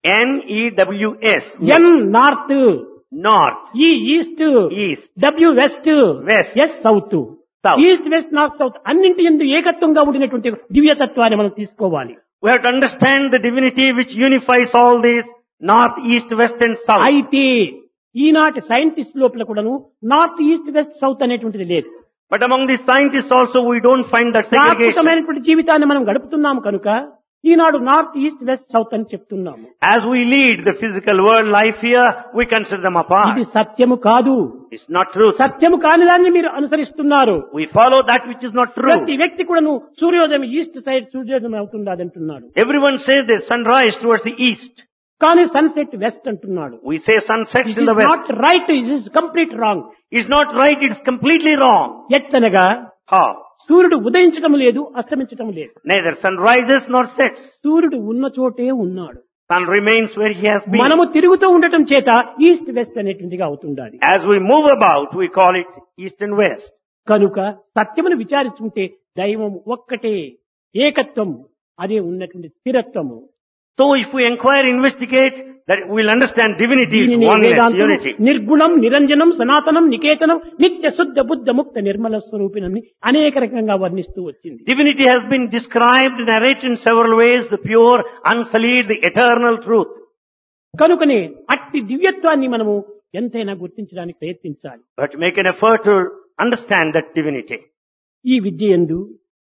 N-E-W-S. N north, North. E east, East. W west, West. S south. South. East west north south అన్నింటి యందు ఏకత్వంగా ఉండినటువంటి దివ్యతత్వాన్ని మనం తీసుకోవాలి. We have to understand the divinity which unifies all these north, east, west and south. అయితే ఈనాటి scientist లోపల కూడాను north east west south అనేటువంటిది లేదు. But among the scientists also we don't find that segregation. ప్రాకృతమైనటువంటి జీవితాన్ని మనం గడుపుతున్నాము కనుక ఈనాడు నార్త్ ఈస్ట్ వెస్ట్ సౌత్ అని చెప్తున్నాము. As we lead the physical world life here, we consider them apart. ఇది సత్యము కాదు. It's not true. సత్యము కాని దాన్ని మీరు అనుసరిస్తున్నారు. We follow that which is not true. ప్రతి వ్యక్తి కూడాను సూర్యోదయం ఈస్ట్ సైడ్ సూర్యోదయం అవుతుంది అంటున్నాడు. Everyone says the sunrise towards the east. కానీ సన్సెట్ వెస్ట్ అంటున్నాడు. We say sunsets It in is the west. not right, it is complete wrong. It's not right, it's completely wrong. ఎత్తనగా How? సూర్యుడు ఉదయించడం లేదు, అస్తమించడం లేదు. Neither sun rises nor sets. సూర్యుడు ఉన్న చోటే ఉన్నాడు. Sun remains where he has been. మనము తిరుగుతూ ఉండటం చేత ఈస్ట్ వెస్ట్ అనేటువంటిదిగా అవుతుండాలి. As we move about, we call it east and west. కనుక సత్యమును విచారించుకుంటే దైవం ఒక్కటే, ఏకత్వం, అదే ఉన్నటువంటి స్థిరత్వము. So if we inquire, investigate, that we'll understand divinity is దీనిని oneness, వేదాంతం unity. నిర్గుణం, నిరంజనం, సనాతనం, నికేతనం, నిత్య శుద్ధ బుద్ధ ముక్త నిర్మల స్వరూపిణి అనేక రకంగా వర్ణిస్తూ వచ్చింది. Divinity has been described, narrated in several ways, the pure, unsullied, the eternal truth. కనుకనే అట్టి దివ్యత్వాన్ని మనము ఎంతైనా గుర్తించడానికి ప్రయత్నించాలి. But make an effort to understand that divinity. ఈ విద్య యందు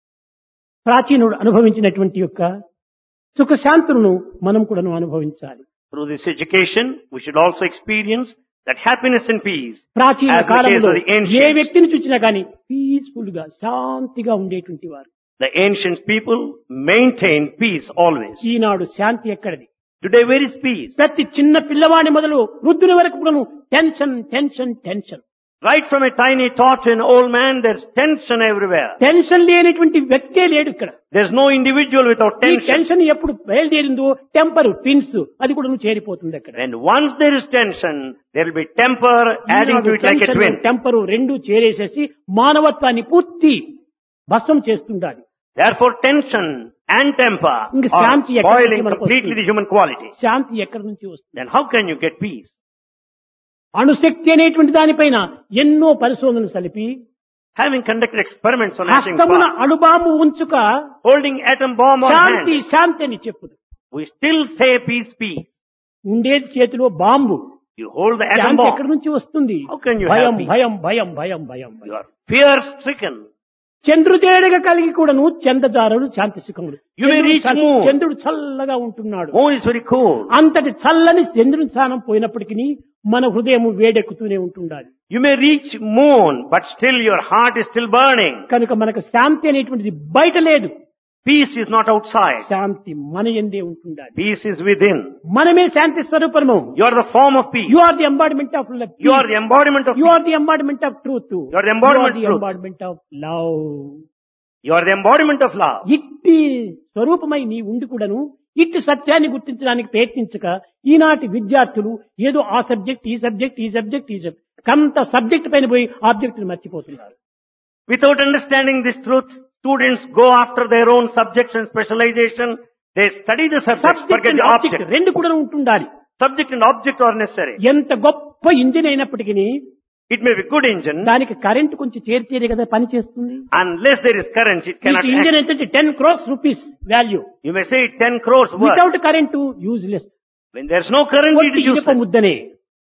ప్రాచీనుడు అనుభవించినటువంటి యొక్క సుఖశాంతులను మనం కూడాను అనుభవించాలి. Through this education, we should also experience that happiness and peace. ప్రాచీన As in the case కాలంలో of the ఏ ancients. వ్యక్తిని చూసినా గానీ పీస్ఫుల్ గా శాంతిగా ఉండేటువంటి వారు. The ancient people maintained peace always. ఈనాడు శాంతి ఎక్కడిది? Today, where is peace? ప్రతి చిన్న పిల్లవాడి మొదలు వృద్ధుల వరకు కూడాను tension tension tension. Right from a tiny tot to an old man, there's tension everywhere. Tension లేనటువంటి వ్యక్తే లేడు ఇక్కడ. There's no individual without ఈ tension. టెన్షన్ ఎప్పుడు బయలుదేరిందో టెంపర్ పిన్స్ అది కూడా చేరిపోతుంది అక్కడ. And once there is tension, there will be temper adding to it like a twin. Temper రెండు చేరేసేసి మానవత్వాన్ని పూర్తి భస్మం చేస్తుండాలి. Therefore, tension and temper ఇంక are శాంతి ఎక్కడి spoiling నుంచి మనకు completely వస్తుంది? the human quality. శాంతి ఎక్కడి నుంచి వస్తుంది? Then how can you get peace? అణుశక్తి అనేటువంటి దానిపైన ఎన్నో పరిశోధనలు సలిపి Having conducted experiments on atom హస్తమున bomb, అణుబాంబు ఉంచుక holding atom bomb on Shanti hand, శాంతి అని చెప్పుదు. we still say peace, peace. ఉండేది చేతిలో bomb. You hold the atom శాంతి ఎక్కడి bomb. నుంచి వస్తుంది? How can you భయం have peace? భయం భయం భయం భయం You are fear-stricken. చంద్రుదేడగా కలిగి కూడాను చంద్రదారుడు శాంతి సుఖముడు. You may reach moon. చంద్రుడు చల్లగా ఉంటున్నాడు. Moon is very cool. అంతటి చల్లని చంద్రుని స్థానం పోయినప్పటికీ మన హృదయం వేడెక్కుతూనే ఉంటుండాలి. You may reach moon, but still your heart is still burning. కనుక మనకు శాంతి అనేటువంటిది బయట లేదు. Peace is not outside. శాంతి మన యందే ఉంటుండాలి. Peace is within. మనమే శాంతి స్వరూపము. You are the form of peace. You are the embodiment of love. You are the embodiment of you peace. Are the embodiment of truth. You are the embodiment of truth. Embodiment of love. You are the embodiment of love. ఇట్టి స్వరూపమై నీ ఉండి కూడాను ఇట్టి సత్యాన్ని గుర్తించడానికి ప్రయత్నించక ఈనాటి విద్యార్థులు ఏదో ఆ సబ్జెక్ట్ ఈ సబ్జెక్ట్ ఈ సబ్జెక్ట్ ఈ సబ్జెక్ట్ కంత సబ్జెక్ట్ పైన పోయి ఆబ్జెక్ట్ ని మర్చిపోతున్నారు. Without understanding this truth, students go after their own subjects and specialization. They study the subject, subject forget and the object object. రెండు కూడా ఉంటుండాలి. Subject and object are necessary. ఎంత గొప్ప ఇంజిన్ అయినప్పటికీ It may be good engine. దానికి current కొంచెం చేరితేనే కదా పని చేస్తుంది. Unless there is current, it cannot engine act. అంటే 10 crores rupees value. You may say 10 crores worth. Without current useless. When there is no current, it is ఇనుప useless. ముద్దనే.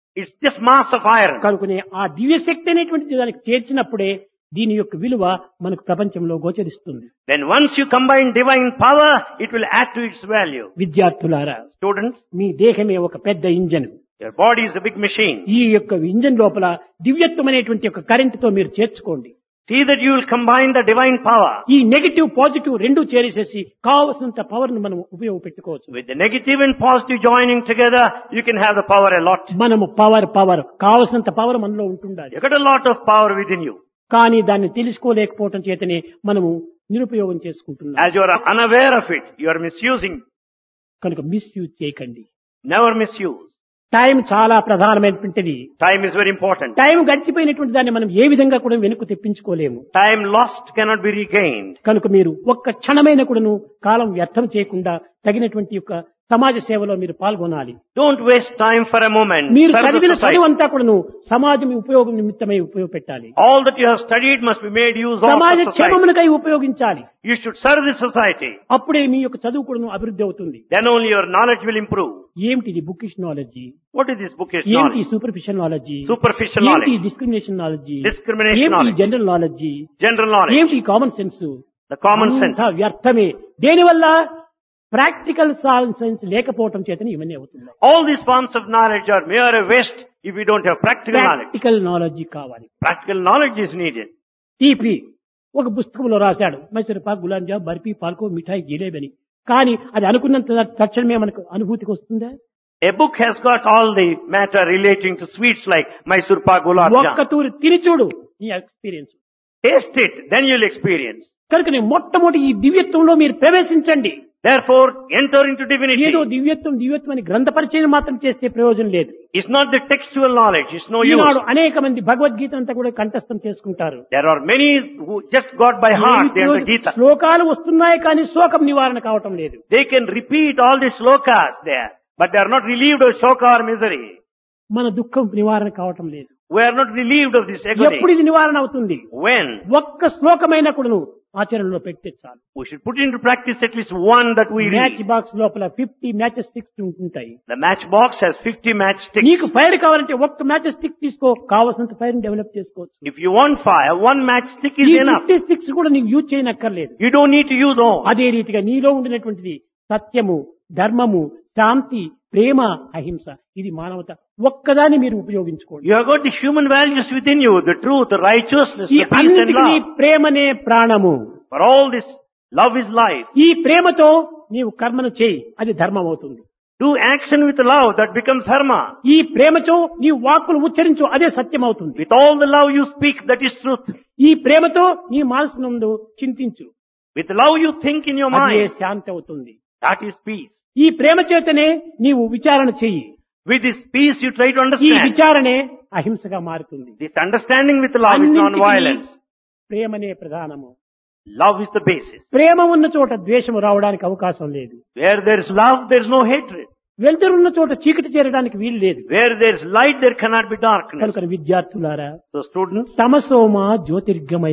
It's just mass of iron. కనుకనే ఆ దివ్యశక్తి అనేటువంటి దానికి చేర్చినప్పుడే దీని యొక్క విలువ మనకు ప్రపంచంలో గోచరిస్తుంది. Then once you combine divine power, it will add to its value. విద్యార్థులారా, Students, మీ దేహమే ఒక పెద్ద engine. your body is a big machine. ఈ యొక్క ఇంజన్ లోపల దివ్యత్వం అనేటువంటి ఒక కరెంటుతో మీరు చేర్చుకోండి. See that you will combine the divine power. ఈ నెగటివ్ పాజిటివ్ రెండు చేరేసేసి కావలసినంత పవర్ ను మనం ఉపయోగపెట్టుకోవచ్చు. With the negative and positive joining together, you can have the power a lot. మనము పవర్ కావలసినంత పవర్ మనలో ఉంటుండాలి. You got a lot of power within you. కానీ దాన్ని తెలుసుకోలేకపోవటం చేతనే మనము నిరుపయోగం చేసుకుంటున్నాం. As you are unaware of it, you are misusing. కనుక మిస్యూజ్ చేయకండి. Never misuse. టైం చాలా ప్రధానమైనటువంటిది. Time is very important. Time గడిచిపోయినటువంటి దాన్ని మనం ఏ విధంగా కూడా వెనుక తెప్పించుకోలేము. Time lost cannot be regained. కనుక మీరు ఒక్క క్షణమైన కూడాను కాలం వ్యర్థం చేయకుండా తగినటువంటి యొక్క సమాజ సేవలో మీరు పాల్గొనాలి. Don't waste time for a moment. మీరు Serve the చదివిన society. చదువు అంతా కూడాను సమాజం ఉపయోగం నిమిత్తమై ఉపయోగపెట్టాలి. All that you have studied must be made use of సమాజ the society. క్షేమమునకై ఉపయోగించాలి. You should serve the society. అప్పుడే మీ యొక్క చదువు కూడాను అభివృద్ధి అవుతుంది. Then only your knowledge will improve. ఏమిటిది bookish knowledge? What is this bookish ఏమిటి knowledge? Superficial knowledge? Superficial ఏమిటి knowledge. Discrimination knowledge? Discrimination ఏమిటి knowledge. General knowledge? General knowledge. ఏమిటి common sense? The common sense. అంతా వ్యర్థమే. దేనివల్ల? ప్రాక్టికల్ సైన్స్ లేకపోవటం చేతనే ఇవన్నీ అవుతున్నాయి. All these forms of knowledge are mere a waste if we don't have practical knowledge. Practical knowledge కావాలి. Practical knowledge is needed. TP ఒక పుస్తకంలో రాశాడు, మైసూర్ పాక్, గులాబ్ జామ్, బర్ఫీ, పాల్కో, మిఠాయి, జిలేబీ అని. కానీ అది అనుకున్నంత తక్షణమే మనకు అనుభూతికి వస్తుందా? A book has got all the matter relating to sweets like Mysore pak, gulab ఒక్క jam. తూరి తిని చూడు, నీ experience. Taste it, then you'll experience. కనుక మొట్టమొదటి ఈ దివ్యత్వంలో మీరు ప్రవేశించండి. Therefore, enter into divinity. ఏదో దివ్యత్వం అని గ్రంథ పరిచయం మాత్రం చేస్తే ప్రయోజనం లేదు. It's not the textual knowledge, it's no use. ఈనాడు అనేక మంది భగవద్గీత అంతా కూడా కంఠస్థం చేసుకుంటారు. There are many who just got by heart the Gita. శ్లోకాలు వస్తున్నాయి కానీ శోకం నివారణ కావటం లేదు. They can repeat all the slokas there, but they are not relieved of shock or misery. మన దుఃఖం నివారణ కావటం లేదు. We are not relieved of this agony. ఎప్పుడు ఇది నివారణ అవుతుంది? When? ఒక్క శ్లోకమైన కూడాను ఆచరణలో పెడితే చాలు. We should put into practice at least one that we match read. Box లోపల 50 మ్యాచెస్ స్టిక్స్ ఉంటాయి. The matchbox has 50 matchsticks. నీకు ఫైర్ కావాలంటే ఒక్క మ్యాచ్ స్టిక్ తీసుకో, కావాల్సినంత ఫైర్ డెవలప్ చేసుకోవచ్చు. If you want fire, one matchstick ఈ is enough. 50 స్టిక్స్ కూడా నీకు యూజ్ చేయనక్కర్లేదు. You don't need to use all. అదే రీతిగా నీలో ఉండినటువంటిది సత్యము, ధర్మము, శాంతి, ప్రేమ, అహింస, ఇది మానవత ఒక్కదాన్ని మీరు ఉపయోగించుకోండి. You have got the human values within you, the truth, the righteousness, ఈ the peace and అన్నిటికీ love. ప్రేమనే ప్రాణము. For all this, love is life. ఈ ప్రేమతో నీవు కర్మను చేయి, అది ధర్మం అవుతుంది. Do action with love, that becomes dharma. ఈ ప్రేమతో నీవు వాక్కులు ఉచ్చరించు, అదే సత్యం అవుతుంది. With all the love you speak, that is truth. ఈ ప్రేమతో నీ మనసునందు చింతించు, With love you think in your అదే mind, శాంతి అవుతుంది. that is peace. ఈ ప్రేమ చేతనే నీవు విచారణ చెయ్యి, With this peace you try to ఈ understand. విచారణే అహింసగా మారుతుంది. This understanding with love is అన్నింటికీ non-violence. ప్రేమనే ప్రధానము. Love is the basis. ప్రేమ ఉన్న చోట ద్వేషము రావడానికి అవకాశం లేదు. Where there is love, there is no hatred. వెలుతురున్న చోట చీకటి చేరడానికి వీలు లేదు. Where there is light, there cannot be darkness. కనుక విద్యార్థులారా, So students, తమసోమ జ్యోతిర్గమయ,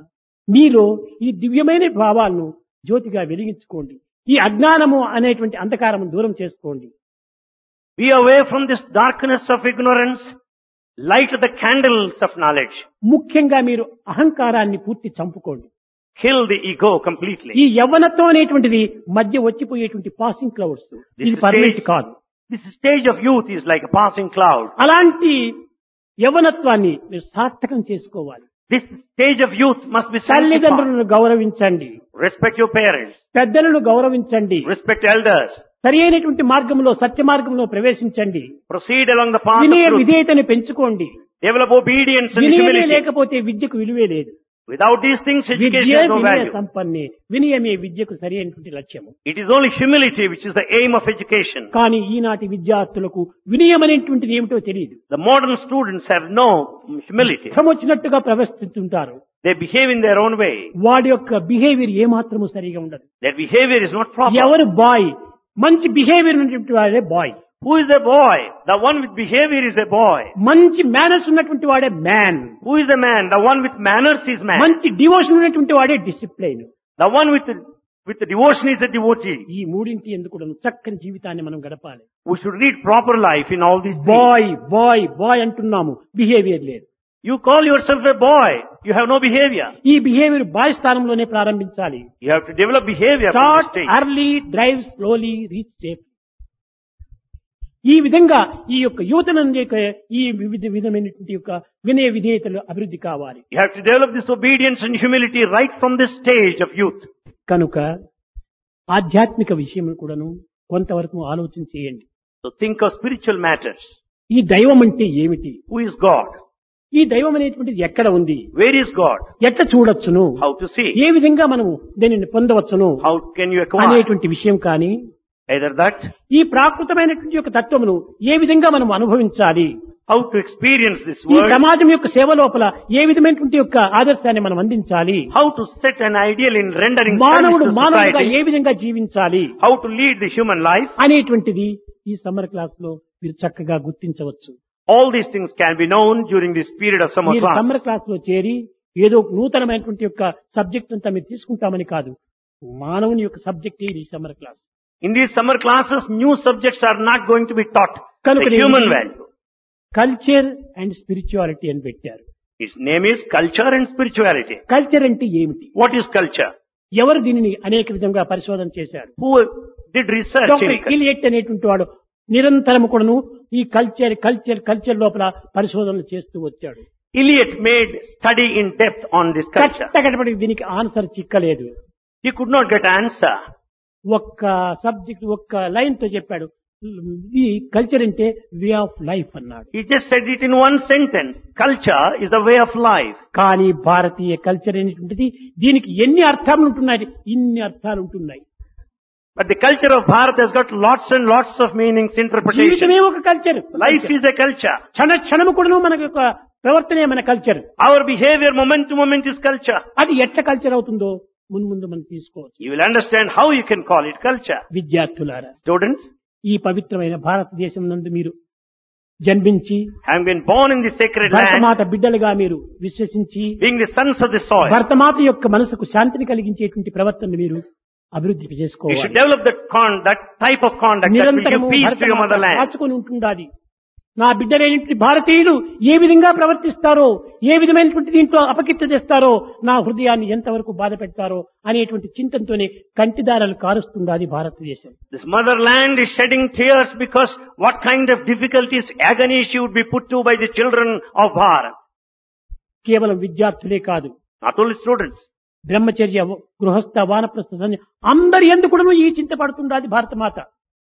మీలో ఈ దివ్యమైన భావాలను జ్యోతిగా వెలిగించుకోండి. ఈ అజ్ఞానము అనేటువంటి అంధకారము దూరం చేసుకోండి. be away from this darkness of ignorance, light the candles of knowledge. ముఖ్యంగా మీరు అహంకారాన్ని పూర్తి చంపుకోండి. Kill the ego completely. ఈ యవ్వనత్వం అనేటువంటిది మధ్య వచ్చిపోయేటువంటి పాసింగ్ క్లౌడ్స్, ఇది పర్మనెంట్ కాదు. This stage of youth is like a passing cloud. అలాంటి యవ్వనత్వాన్ని మీరు సార్థకం చేసుకోవాలి. This stage of youth must be sanctified. తల్లిదండ్రులను గౌరవించండి, Respect your parents. పెద్దలను గౌరవించండి, Respect elders. సరి అయినటువంటి మార్గంలో సత్య మార్గంలో ప్రవేశించండి. Proceed along the path వినయ of truth. విధేయతని పెంచుకోండి. Develop obedience and వినయమే humility. లేకపోతే విద్యకు విలువే లేదు. Without these things, education Vidya has no వినయ value. సంపన్నే, వినయమే విద్యకు సరి అయినటువంటి లక్ష్యము. It is only humility which is the aim of education. కానీ ఈనాటి విద్యార్థులకు వినయం అనేటువంటిది ఏమిటో తెలియదు. The modern students have no humility. ఇష్టం వచ్చినట్టుగా ప్రవర్తిస్తుంటారు. They behave in their own way. వాడి యొక్క బిహేవియర్ ఏమాత్రము సరిగా ఉండదు. Their behavior is not proper. ఎవరు బాయ్, మంచి బిహేవియర్ ఉన్నటువంటి వాడే boy. Who is a boy? The one with behavior is a boy. మంచి మేనర్స్ ఉన్నటువంటి వాడే man. Who is a man? The one with manners is man. మంచి devotion ఉన్నటువంటి వాడే discipline. The one with with the devotion is a devotee. ఈ మూడింటి ఎందుకు కూడా చక్కని జీవితాన్ని మనం గడపాలి. We should lead proper life in all these things. Boy అంటున్నాము, బిహేవియర్ లేదు. You call yourself a boy, you have no behavior. ఈ బిహేవియర్ బాయ్ స్థానంలోనే ప్రారంభించాలి. You have to develop behavior from start this stage. Early, drive slowly, reach safe. ఈ విధంగా ఈ యొక్క యువతను ఈ విధమైనటువంటి యొక్క వినయ విధేయతలు అభివృద్ధి కావాలి. You have to develop this obedience and humility right from this stage of youth. కనుక ఆధ్యాత్మిక విషయం కూడాను కొంతవరకు ఆలోచన చేయండి. So think of spiritual matters. ఈ దైవం అంటే ఏమిటి? Who is God? ఈ దైవం అనేటువంటిది ఎక్కడ ఉంది? Where is God? ఎట్లా చూడొచ్చును? How to see? ఏ విధంగా మనము దీనిని పొందవచ్చును How can you acquire? అనేటువంటి విషయం కానీ, Either that, ఈ ప్రాకృతమైనటువంటి యొక్క తత్వమును ఏ విధంగా మనం అనుభవించాలి, how to experience this ఈ world, సమాజం యొక్క సేవ లోపల ఏ విధమైనటువంటి యొక్క ఆదర్శాన్ని మనం అందించాలి, how to set an ideal in rendering మానవుడు service to మానవుడిగా society, ఏ విధంగా జీవించాలి how to lead the human life. అనేటువంటిది ఈ సమ్మర్ క్లాస్ లో మీరు చక్కగా గుర్తించవచ్చు. All these things can be known during this period of summer మీరు class. సమ్మర్ క్లాస్ లో చేరి ఏదో నూతనమైనటువంటి యొక్క సబ్జెక్ట్ అంతా మీరు తీసుకుంటామని కాదు. మానవుని యొక్క సబ్జెక్ట్ ఈ summer class. In these summer classes, new subjects are not going to be taught. కనుక The human value. Culture and spirituality అని పెట్టారు. Its name is culture and spirituality. Culture అంటే ఏమిటి? What is culture? ఎవరు దీనిని అనేక విధంగా పరిశోధన చేశారు? Who did research doctor in culture? Eliot అనేటువంటి వాడు నిరంతరం కూడాను ఈ కల్చర్ లోపల పరిశోధనలు చేస్తూ వచ్చాడు. Eliot made study in depth on this culture. కట్టకడపడికి దీనికి ఆన్సర్ చిక్కలేదు. He could not get answer. ఒక్క సబ్జెక్ట్ ఒక్క లైన్ తో చెప్పాడు, ఈ కల్చర్ అంటే వే ఆఫ్ లైఫ్ అన్నాడు. He just said it in one sentence. Culture is the way of life. కానీ భారతీయ కల్చర్ అనేటువంటిది దీనికి ఎన్ని అర్థాలు ఉంటున్నాయి, ఇన్ని అర్థాలు ఉంటున్నాయి. But the culture of Bharat has got lots and lots of meanings, interpretations. జీవితమే ఒక culture. Life is a culture. క్షణము కూడాను మన యొక్క ప్రవర్తనే మన culture. Our behavior moment to moment is culture. అది ఎట్లా కల్చర్ అవుతుందో ముందు మనం తీసుకోవచ్చు. You will understand how you can call it culture. విద్యార్థులారా, Students, ఈ పవిత్రమైన భారతదేశం నందు మీరు జన్మించి having been born in the sacred land, Bharatmata బిడ్డలుగా మీరు విశ్వసించి being the sons of the soil, Bharatmata యొక్క మనసుకు శాంతిని కలిగించేటువంటి ప్రవర్తనను మీరు అభివృద్ధి you should చేసుకోవాలి. develop that type of conduct that will నిరంతరము give peace to your Bharatmata motherland. కాచుకొని ఉంటుండాలి. నా బిడ్డలైనటువంటి భారతీయులు ఏ విధంగా ప్రవర్తిస్తారో, ఏ విధమైనటువంటి దీంట్లో అపకీర్తి తెస్తారో, నా హృదయాన్ని ఎంతవరకు బాధ పెడతారో అనేటువంటి చింతనతోనే కంటిదారాలు కారుస్తుండాలి భారతదేశం. This motherland is shedding tears because what kind of difficulties, agony she would be put to by the children of Bharat. కేవలం విద్యార్థులే కాదు, Not only students. బ్రహ్మచర్య, గృహస్థ, వానప్రస్థ అందరి ఎందుకు కూడా ఈ చింత పడుతుండాలి భారతమాత.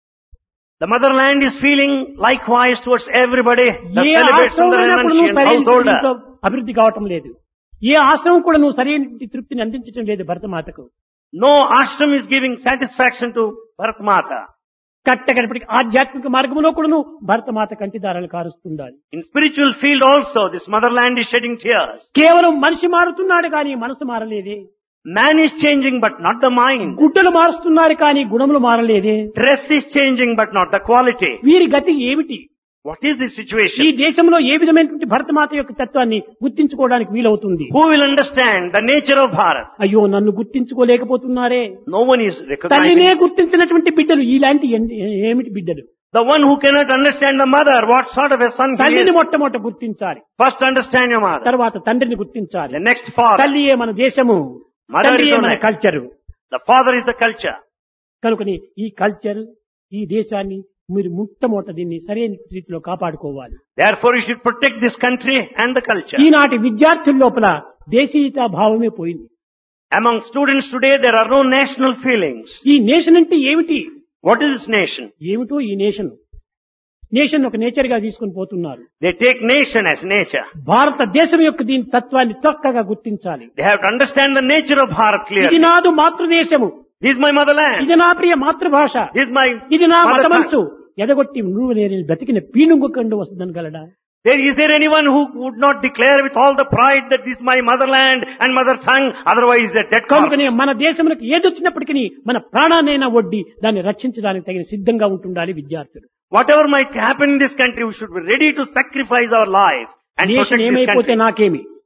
The motherland is feeling likewise towards everybody that A celebrates in the ఆశ్రమం కూడా నువ్వు renunciant సరైన householder. దీంట్లో అభివృద్ధి కావటం లేదు. ఏ ఆశ్రమం కూడా నువ్వు సరైన తృప్తిని అందించడం లేదు భరతమాతకు. No ashram is giving satisfaction to Bharat Mata. కట్టకడపటికి ఆధ్యాత్మిక మార్గంలో కూడా నువ్వు Bharatmata కంటిదారాలు కారుస్తుండాలి. In spiritual field also, this motherland is shedding tears. కేవలం మనిషి మారుతున్నాడు కానీ మనసు మారలేదే. Man is changing but not the mind. గుడ్డలు మారుస్తున్నారు కానీ గుణములు మారలేదే. Dress is changing but not the quality. వీరి గతి ఏమిటి? What is the ఈ situation? దేశంలో ఏ విధమైనటువంటి భరతమాత యొక్క తత్వాన్ని గుర్తించుకోవడానికి వీలవుతుంది? Who will understand the nature of Bharat? అయ్యో, నన్ను గుర్తించుకోలేకపోతున్నారే. No one is తల్లినే recognizing. గుర్తించినటువంటి బిడ్డలు ఇలాంటి ఏమిటి బిడ్డలు? The one who cannot understand the mother, what sort of a son he తల్లిని is. మొట్టమొదట గుర్తించాలి, First understand your mother. తర్వాత తండ్రిని గుర్తించాలి. The next father. తల్లియే మన దేశము, Mother తండ్రియే is మన the culture. The father is the culture. కనుకని ఈ కల్చర్, ఈ దేశాన్ని మీరు మొట్టమొదట దీన్ని సరైన రీతిలో కాపాడుకోవాలి. Therefore you should protect this country and the culture. ఈనాటి విద్యార్థుల లోపల దేశీయతా భావమే పోయింది. Among students today there are no national feelings. ఈ నేషన్ అంటే ఏమిటి? What is this nation? ఏమిటో ఈ నేషన్. నేషన్ ఒక నేచర్ గా తీసుకుని పోతున్నారు. They take nation as nature. భారతదేశం యొక్క దీని తత్వాన్ని చక్కగా గుర్తించాలి. They have to understand the nature of Bharat ఇది clearly. నాదు మాతృదేశము, This is my motherland. ఇది నా ప్రియ మాతృభాష, This is my ఇది నా mother మతమంచు. tongue. ఎదగొట్టి నువ్వు నేను బతికిన పీనుంగు కండు వస్తుందని గలడా? Is there anyone who would not declare with all the pride that this is my motherland and mother tongue? Otherwise they're dead కనుకనే corpse. మన దేశమునకు ఏదొచ్చినప్పటికీ మన ప్రాణాన్నైనా ఒడ్డి దాన్ని రక్షించడానికి తగిన సిద్ధంగా ఉంటుండాలి విద్యార్థులు. Whatever might happen in this country, we should be ready to sacrifice our life and nation protect this ఏమైపోతే country. నాకేమి,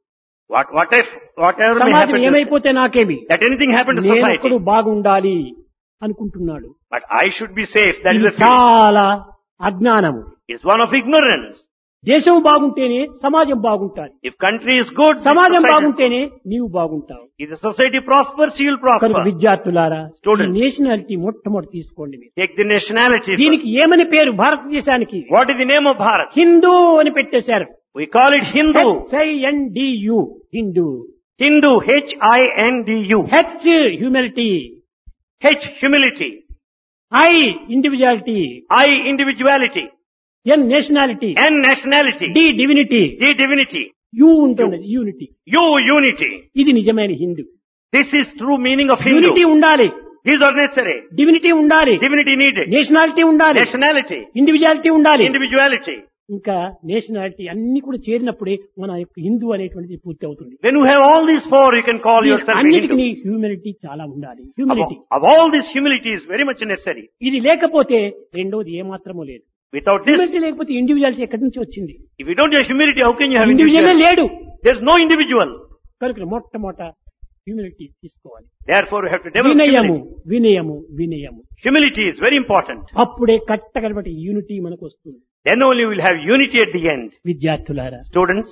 Whatever may సమాజం happen, ఏమైపోతే నాకేమి, that anything happen to నేను society, ఒక్కడు బాగుండాలి అనుకుంటున్నాడు. but I should be safe. That is ఇది the feeling. చాలా అజ్ఞానము. It's one of ignorance. దేశం బాగుంటేనే సమాజం బాగుంటాది, If country is good, సమాజం society- బాగుంటేనే నీవు బాగుంటావు. if the society prospers, you will కనుక prosper. విద్యార్థులారా, Students. నేషనాలిటీ మొట్టమొదటి తీసుకోండి మీరు. Take the nationality. దీనికి ఏమని పేరు భారతదేశానికి? What is the name of Bharat? Hindu అని పెట్టేశారు. We call it Hindu. HINDU, Hindu. Hindu, Hindu. H humility, H, humility. I individuality, I, individuality. N nationality, N, nationality. D divinity, D, divinity. U ఉంటుంది unity. U, unity. ఇది నిజమైన Hindu. This is true meaning of Hindu. Unity ఉండాలి, These are necessary. Divinity ఉండాలి, Divinity needed. Nationality ఉండాలి, Nationality. Individuality ఉండాలి. Individuality. ఇంకా nationality అన్ని కూడా చేరినప్పుడే మన యొక్క హిందూ అనేటువంటిది పూర్తి అవుతుంది. When you have all these four, you can call yourself a అన్నిటికీ Hindu. హ్యూమిలిటీ చాలా ఉండాలి. Humility Of all this, humility is very much necessary. ఇది లేకపోతే రెండోది ఏమాత్రమూ లేదు. Without this, హ్యూమిలిటీ లేకపోతే ఇండివిజువాలిటీ ఎక్కడి నుంచి వచ్చింది? if you don't have humility, how can you have individual individuality? లేడు. There's no individual. కనుక మొట్టమొదట హ్యూమిలిటీ తీసుకోవాలి. Therefore, you have to develop వినయము humility. వినయము వినయము. Humility is very important. అప్పుడే కట్టగలబట్టి యూనిటీ మనకు వస్తుంది. Then only you will have unity at the end. విద్యార్థులారా, Students,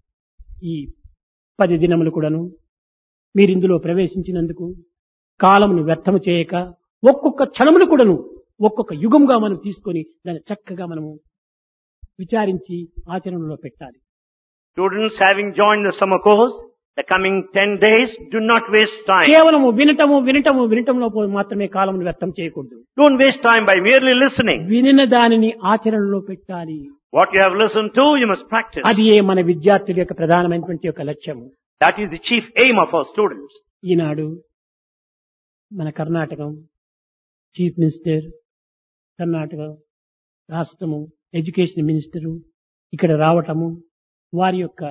ఈ 10 దినములు కూడాను మీరు ఇందులో ప్రవేశించినందుకు కాలమును వ్యర్థము చేయక ఒక్కొక్క క్షణమును కూడాను ఒక్కొక్క యుగముగా మనం తీసుకొని దాన్ని చక్కగా మనము విచారించి ఆచరణలో పెట్టాలి. students having joined the summer course, the coming 10 days, do not waste time. కేవలము వినటంలో మాత్రమే కాలమును వ్యర్థం చేయకూడదు. Don't waste time by merely listening. వినిన దానిని ఆచరణలో పెట్టాలి. What you have listened to, you must practice. అది మన విద్యార్థుల యొక్క ప్రధానమైనటువంటి యొక్క లక్ష్యము. That is the chief aim of our students. ఈనాడు మన కర్ణాటకం చీఫ్ మినిస్టర్, కర్ణాటక రాష్ట్రము ఎడ్యుకేషన్ మినిస్టరు ఇక్కడ రావటము, వారి యొక్క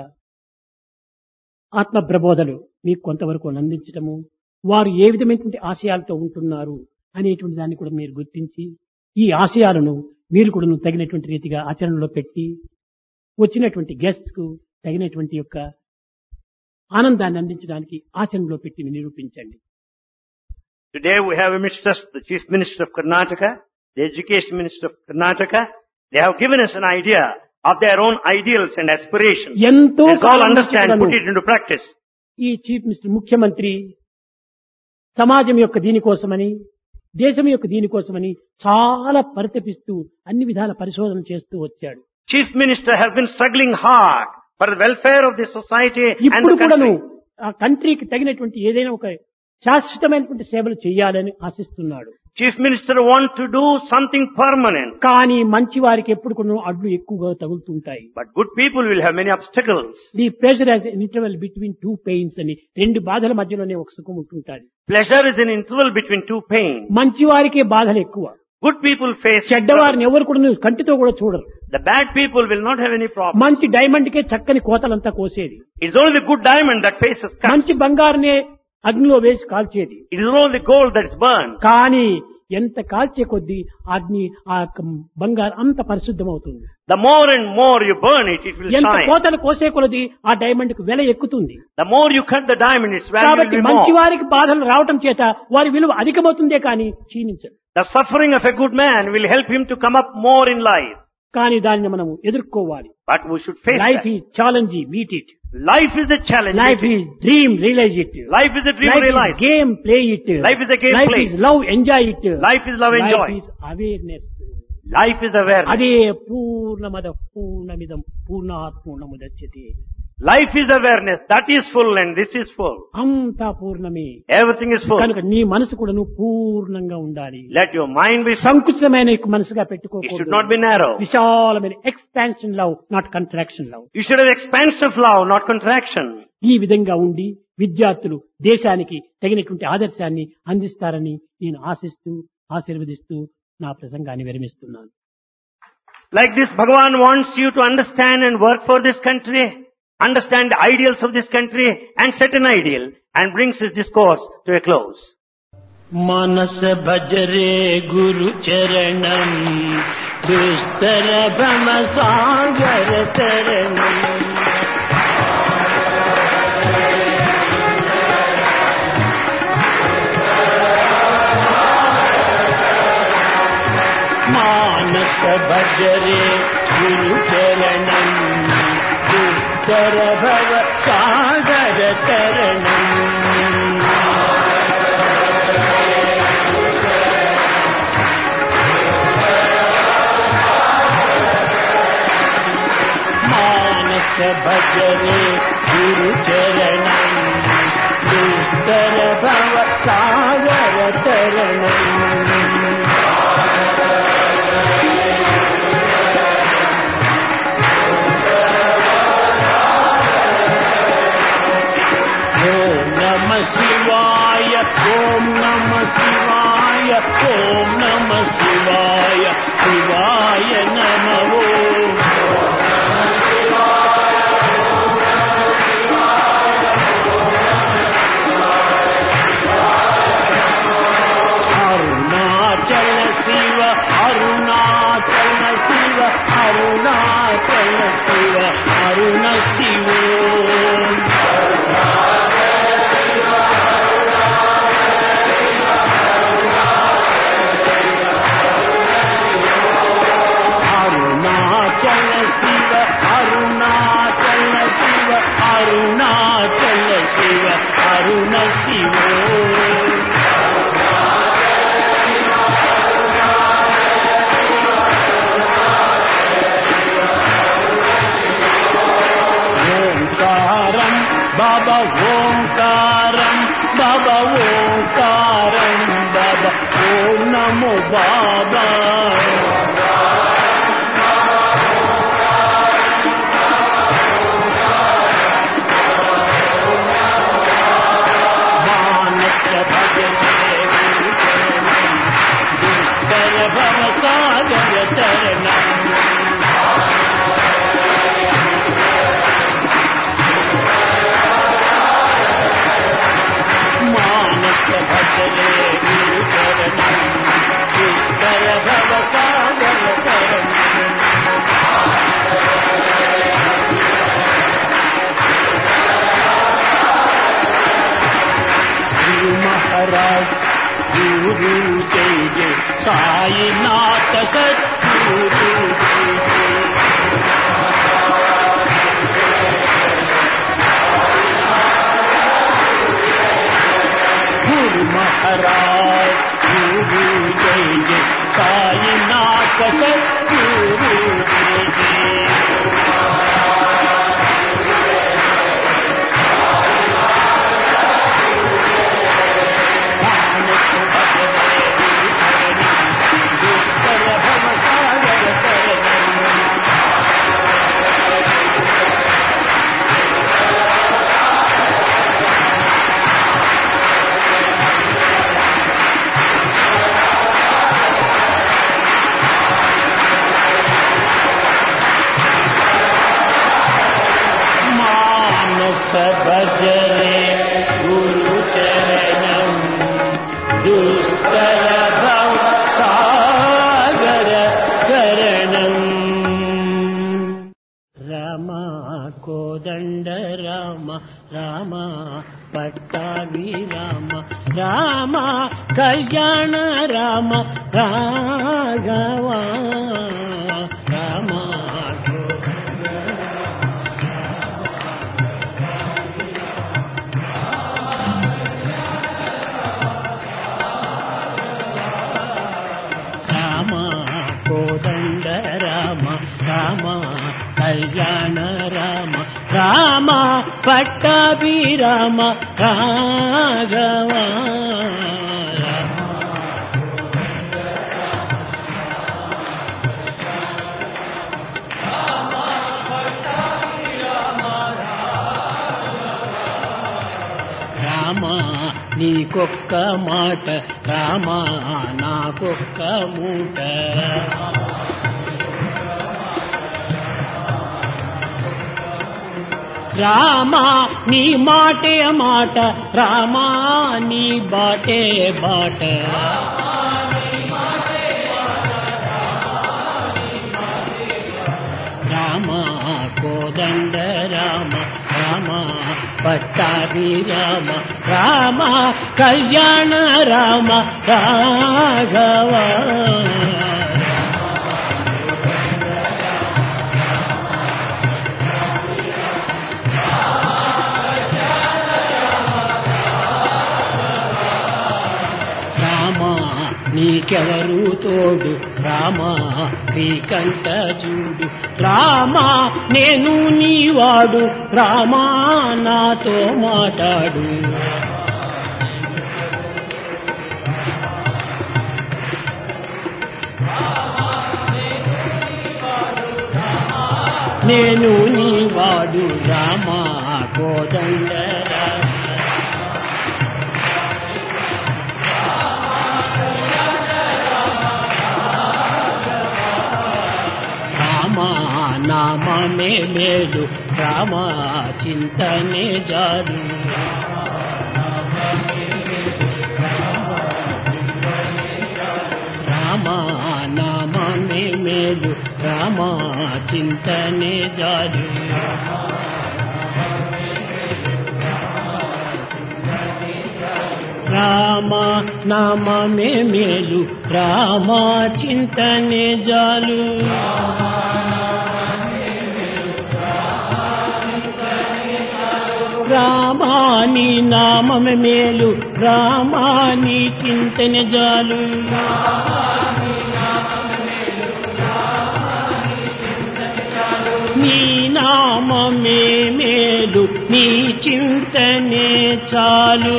ఆత్మ ప్రబోధలు మీకు కొంతవరకు అందించటము, వారు ఏ విధమైనటువంటి ఆశయాలతో ఉంటున్నారు అనేటువంటి దాన్ని కూడా మీరు గుర్తించి ఈ ఆశయాలను మీరు కూడా తగినటువంటి రీతిగా ఆచరణలో పెట్టి వచ్చినటువంటి గెస్ట్స్ కు తగినటువంటి యొక్క ఆనందాన్ని అందించడానికి ఆచరణలో పెట్టి నిరూపించండి. Today we have amidst us the Chief Minister of Karnataka, the Education Minister of Karnataka. They have given us an idea of their own ideals and aspirations. ఎంతో Let's all understand, కాలం put it into practice. ఈ chief minister ముఖ్యమంత్రి సమాజం యొక్క దీనికోసమని, దేశం యొక్క దీనికోసమని చాలా పరితపిస్తూ అన్ని విధాల పరిశోధన చేస్తూ వచ్చాడు. Chief Minister has been struggling hard for the welfare of the society and ఇప్పుడు the కూడాను country. ఆ కంట్రీకి తగినటువంటి ఏదైనా ఒక శాశ్వతమైనటువంటి సేవలు చేయాలని ఆశిస్తున్నాడు. Chief Minister wants to do something permanent. కానీ మంచి వారికి ఎప్పుడు కూడా అడ్లు ఎక్కువగా తగులుతుంటాయి. But good people will have many obstacles. The pleasure is interval between two pains అని, రెండు బాధల మధ్యలోనే ఒక సుఖం ఉంటుంటాది. Pleasure is an interval between two pains. మంచి వారికే బాధలు ఎక్కువ. Good people face చెడ్డవారిని ఎవరు కూడా కంటితో కూడా చూడరు. The bad people will not have any problem. మంచి డైమండ్ కే చక్కని కోతలంతా కోసేది. It's only the good diamond that faces cuts. మంచి బంగారునే అగ్నిలో వేసి కాల్చేది. It is only the gold that is burned. కానీ ఎంత కాల్చే కొద్దీ అగ్ని ఆ బంగారు అంత పరిశుద్ధమవుతుంది. The more and more you burn it, it will ఎంత shine. కోతలు కోసే కొలది ఆ డైమండ్ కు వెల ఎక్కుతుంది. The more you cut the diamond, its value will కాబట్టి be మంచి more. వారికి బాధలు రావటం చేత వారి విలువ అధికమవుతుందే కానీ క్షీణించదు. The suffering of a good man will help him to come up more in life. కానీ దాన్ని మనము ఎదుర్కోవాలి. But we should face life that. Is challenge, meet it. Life is a challenge. Life is dream, realize it. Life is a dream realized. Game, play it. Life is a game, life play. Is love, enjoy it. Life is love, enjoy. Life is awareness. Life is awareness. అదే పూర్ణమద పూర్ణమిదం పూర్ణాత్ పూర్ణముదచ్యతే. Life is awareness. That is full and this is full. అంతా పూర్ణమే. Everything is full. కనుక నీ మనసు కూడా నువ్వు పూర్ణంగా ఉండాలి. Let your mind be సంకుచితమైన మనసుగా It should పెట్టుకోకూడదు. not be narrow. విశాలమైన expansion love, not contraction love. You should have expansion of love, not contraction. ఈ విధంగా ఉండి విద్యార్థులు దేశానికి తగినటువంటి ఆదర్శాన్ని అందిస్తారని నేను ఆశిస్తూ ఆశీర్వదిస్తూ నా ప్రసంగాన్ని విరమిస్తున్నాను. Like this, Bhagavan wants you to understand and work for this country, understand the ideals of this country and set an ideal, and brings his discourse to a close. మనస భజరే గురు చరణం దుస్తర భ్రమ సాగర తరణం మానస భజరే గురు చరణం దుస్తర భవ సాగర తరణం మానస భజరే గురు చరణం దుస్తర భవ సాగర తరణం శివాయ ఓం నమ శివాయ ఓం నమ శివాయ శివాయ నమో అరుణాచల శివ అరుణాచల శివ అరుణాచల శివ అరుణ శివో అరుణాచల శివ అరుణ శివో ఓంకారం బాబా ఓంకారం బాబా ఓంకారం బాబా ఓం నమో బాబా गुरु जय जय साईनाथ सद्गुरु गुरु महाराज गुरु जय जय साईनाथ सद्गुरु जय जय भजरे गुरु चरणं दुस्तर भव सागर करणं रामा कोदंड रामा रामा पट्टाभि रामा रामा कल्याण रामा राघवा रामा కోదండ రామ రామ కళ్యాణ రామ రామ పట్టాభి రామ రాఘవ రామ నీకొక్క మాట రామ నాకొక్క మూట రామా నీ మాటే మాట రామా నీ బాటే బాట రామా కోదండ రామ రామా పట్టాభి రామ రామ కళ్యాణ రామ రాఘవ నీకెవరు తోడు రామా నీకంట చూడు రామా నేను నీవాడు రామా నాతో మాట్లాడు నేను నీవాడు రామా కోదండ రామా నామమే మేలు రామా చింతనే జారు రామా నామమే మేలు రామా చింతనే జారు రామా నామమే మేలు రామా చింతనే జాలు రామా నీ నామమే మేలు రామా నీ చింతనే జాలు నీ నామమే మేలు నీ చింతనే చాలు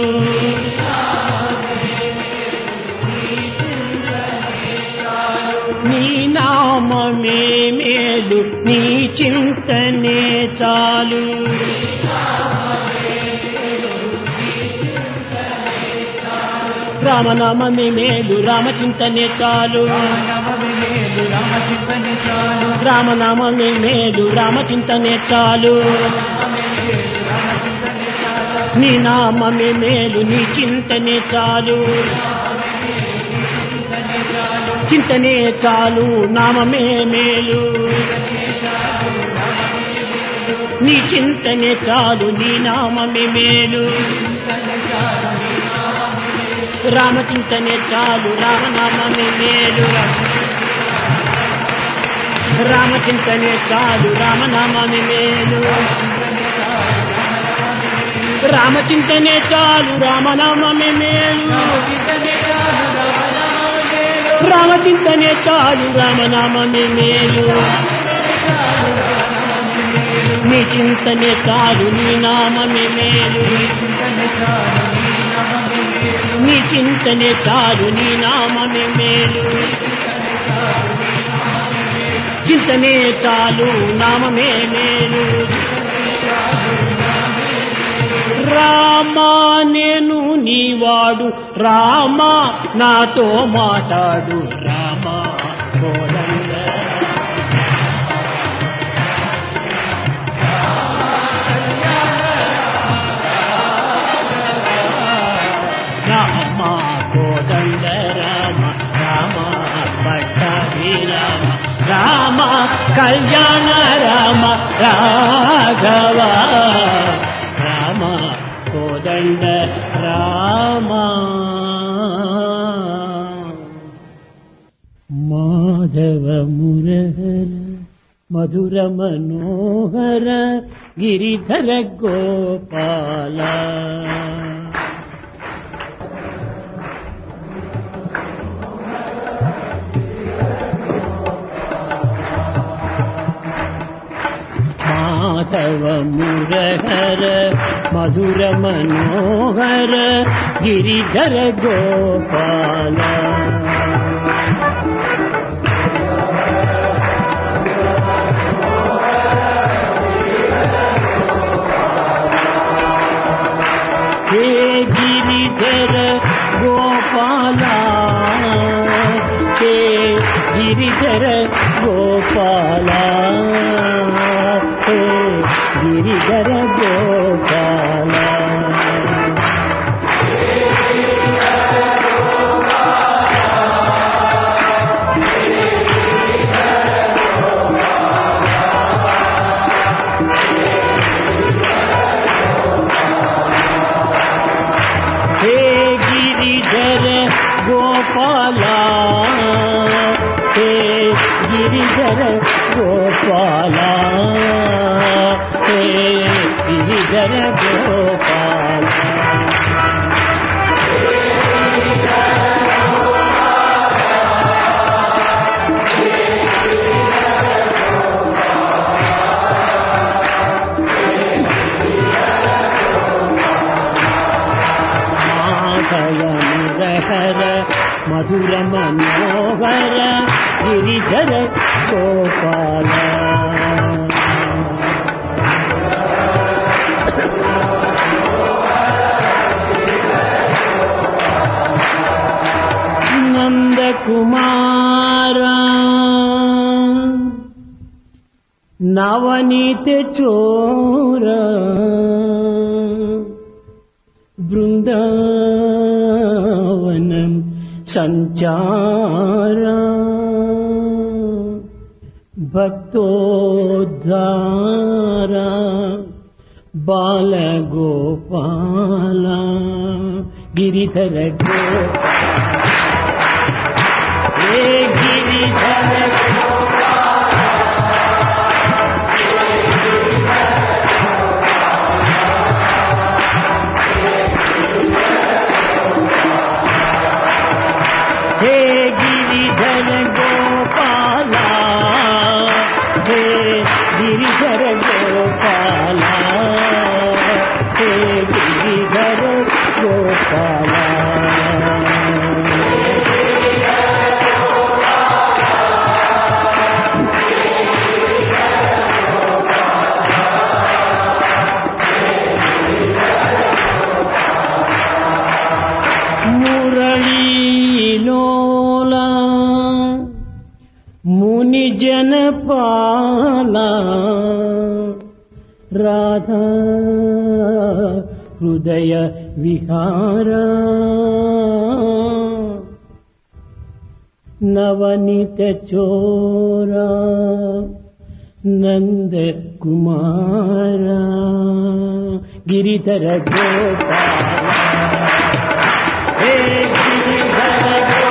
నీ నామమే మేలు నీ చింతనే చాలు రామనామమే మేలు రామచింతనే చాలు రామనామమే మేలు రామచింతనే చాలు నీ నామమే మేలు నీ చింతనే చాలు చింతనే చాలు నామమే మేలు నీ చింతనే చాలు నీ నామమే మేలు రామచింతనే చాలు రామనామమే మేలు రామచింతనే చాలు రామనామమే మేలు రామచింతనే చాలు రామనామమే మేలు రామచింతనే చాలు రామనామమే మేలు నీ చింతనే చాలు నీ నామమే మేలు నీ చింతనే చాలు నీ నామమే మేలు చింతనే చాలు నామమే మేలు రామా నేను నీవాడు రామా నాతో మాట్లాడు రామా కోదండ రామ కోదండ రామ రామ పట్టాభి రామ రామ కళ్యాణ రామ రాఘవ రామ కోదండ రామ మాధవ మురహర మధుర మనోహర గిరిధర గోపాల మాధవ మురహర మధుర మనోహర గిరిధర గోపాల హే గిరిధర గోపాల హే గిరిధర గోపాల హే గిరిధర గోపాల హే గిరిధర గోపాల హే గిరిధర గోపాల హే గిరిధర గోపాల మనోహర గిరిధర గోపాల నందకుమారా నవనీత చోర బృందావనం సంచార భక్తోద్ధార బాలగోపాల గిరిధర గోపాల హే గిరిధర हे गिरिधर गोपाला हे गिरिधर गोपाला हे गिरिधर गोपाला मुनि जनपाला राधा हृदय विहारा नवनीत चोरा नंद कुमारा गिरिधर गोपाला हे Giridhar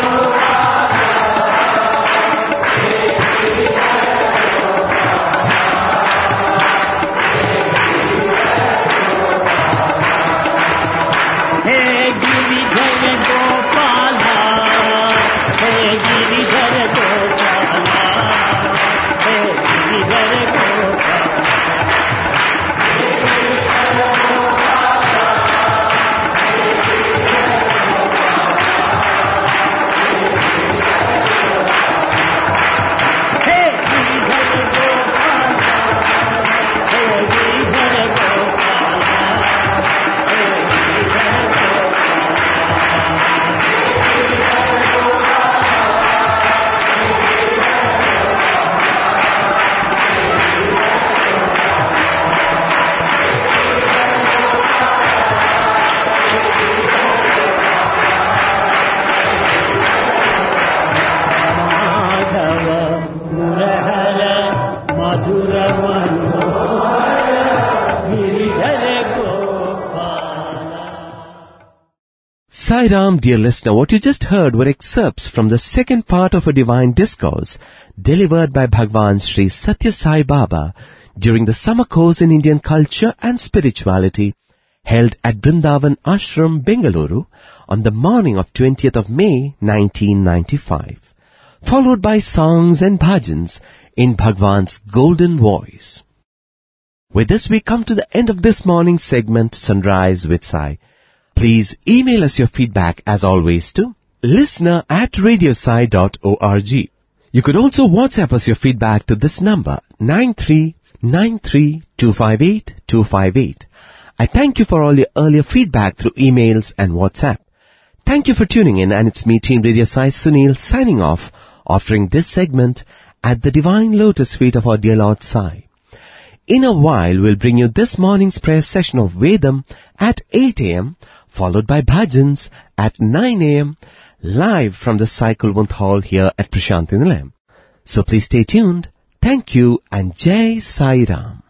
Sai Ram, dear listener, what you just heard were excerpts from the second part of a divine discourse delivered by Bhagwan Sri Satya Sai Baba during the summer course in Indian culture and spirituality held at Brindavan Ashram, Bengaluru on the morning of 20th of May 1995, followed by songs and bhajans in Bhagwan's golden voice. With this we come to the end of this morning's segment, Sunrise with Sai. Please email us your feedback as always to listener@radiosai.org. You could also WhatsApp us your feedback to this number 9393258258. I thank you for all your earlier feedback through emails and WhatsApp. Thank you for tuning in, and it's me, Team Radio Sai Sunil, signing off, offering this segment at the Divine Lotus feet of our dear Lord Sai. In a while, we'll bring you this morning's prayer session of Vedam at 8 a.m., followed by bhajans at 9 a.m., live from the Sai Kulwant Hall here at Prasanthi Nilayam. So please stay tuned. Thank you and Jai Sai Ram.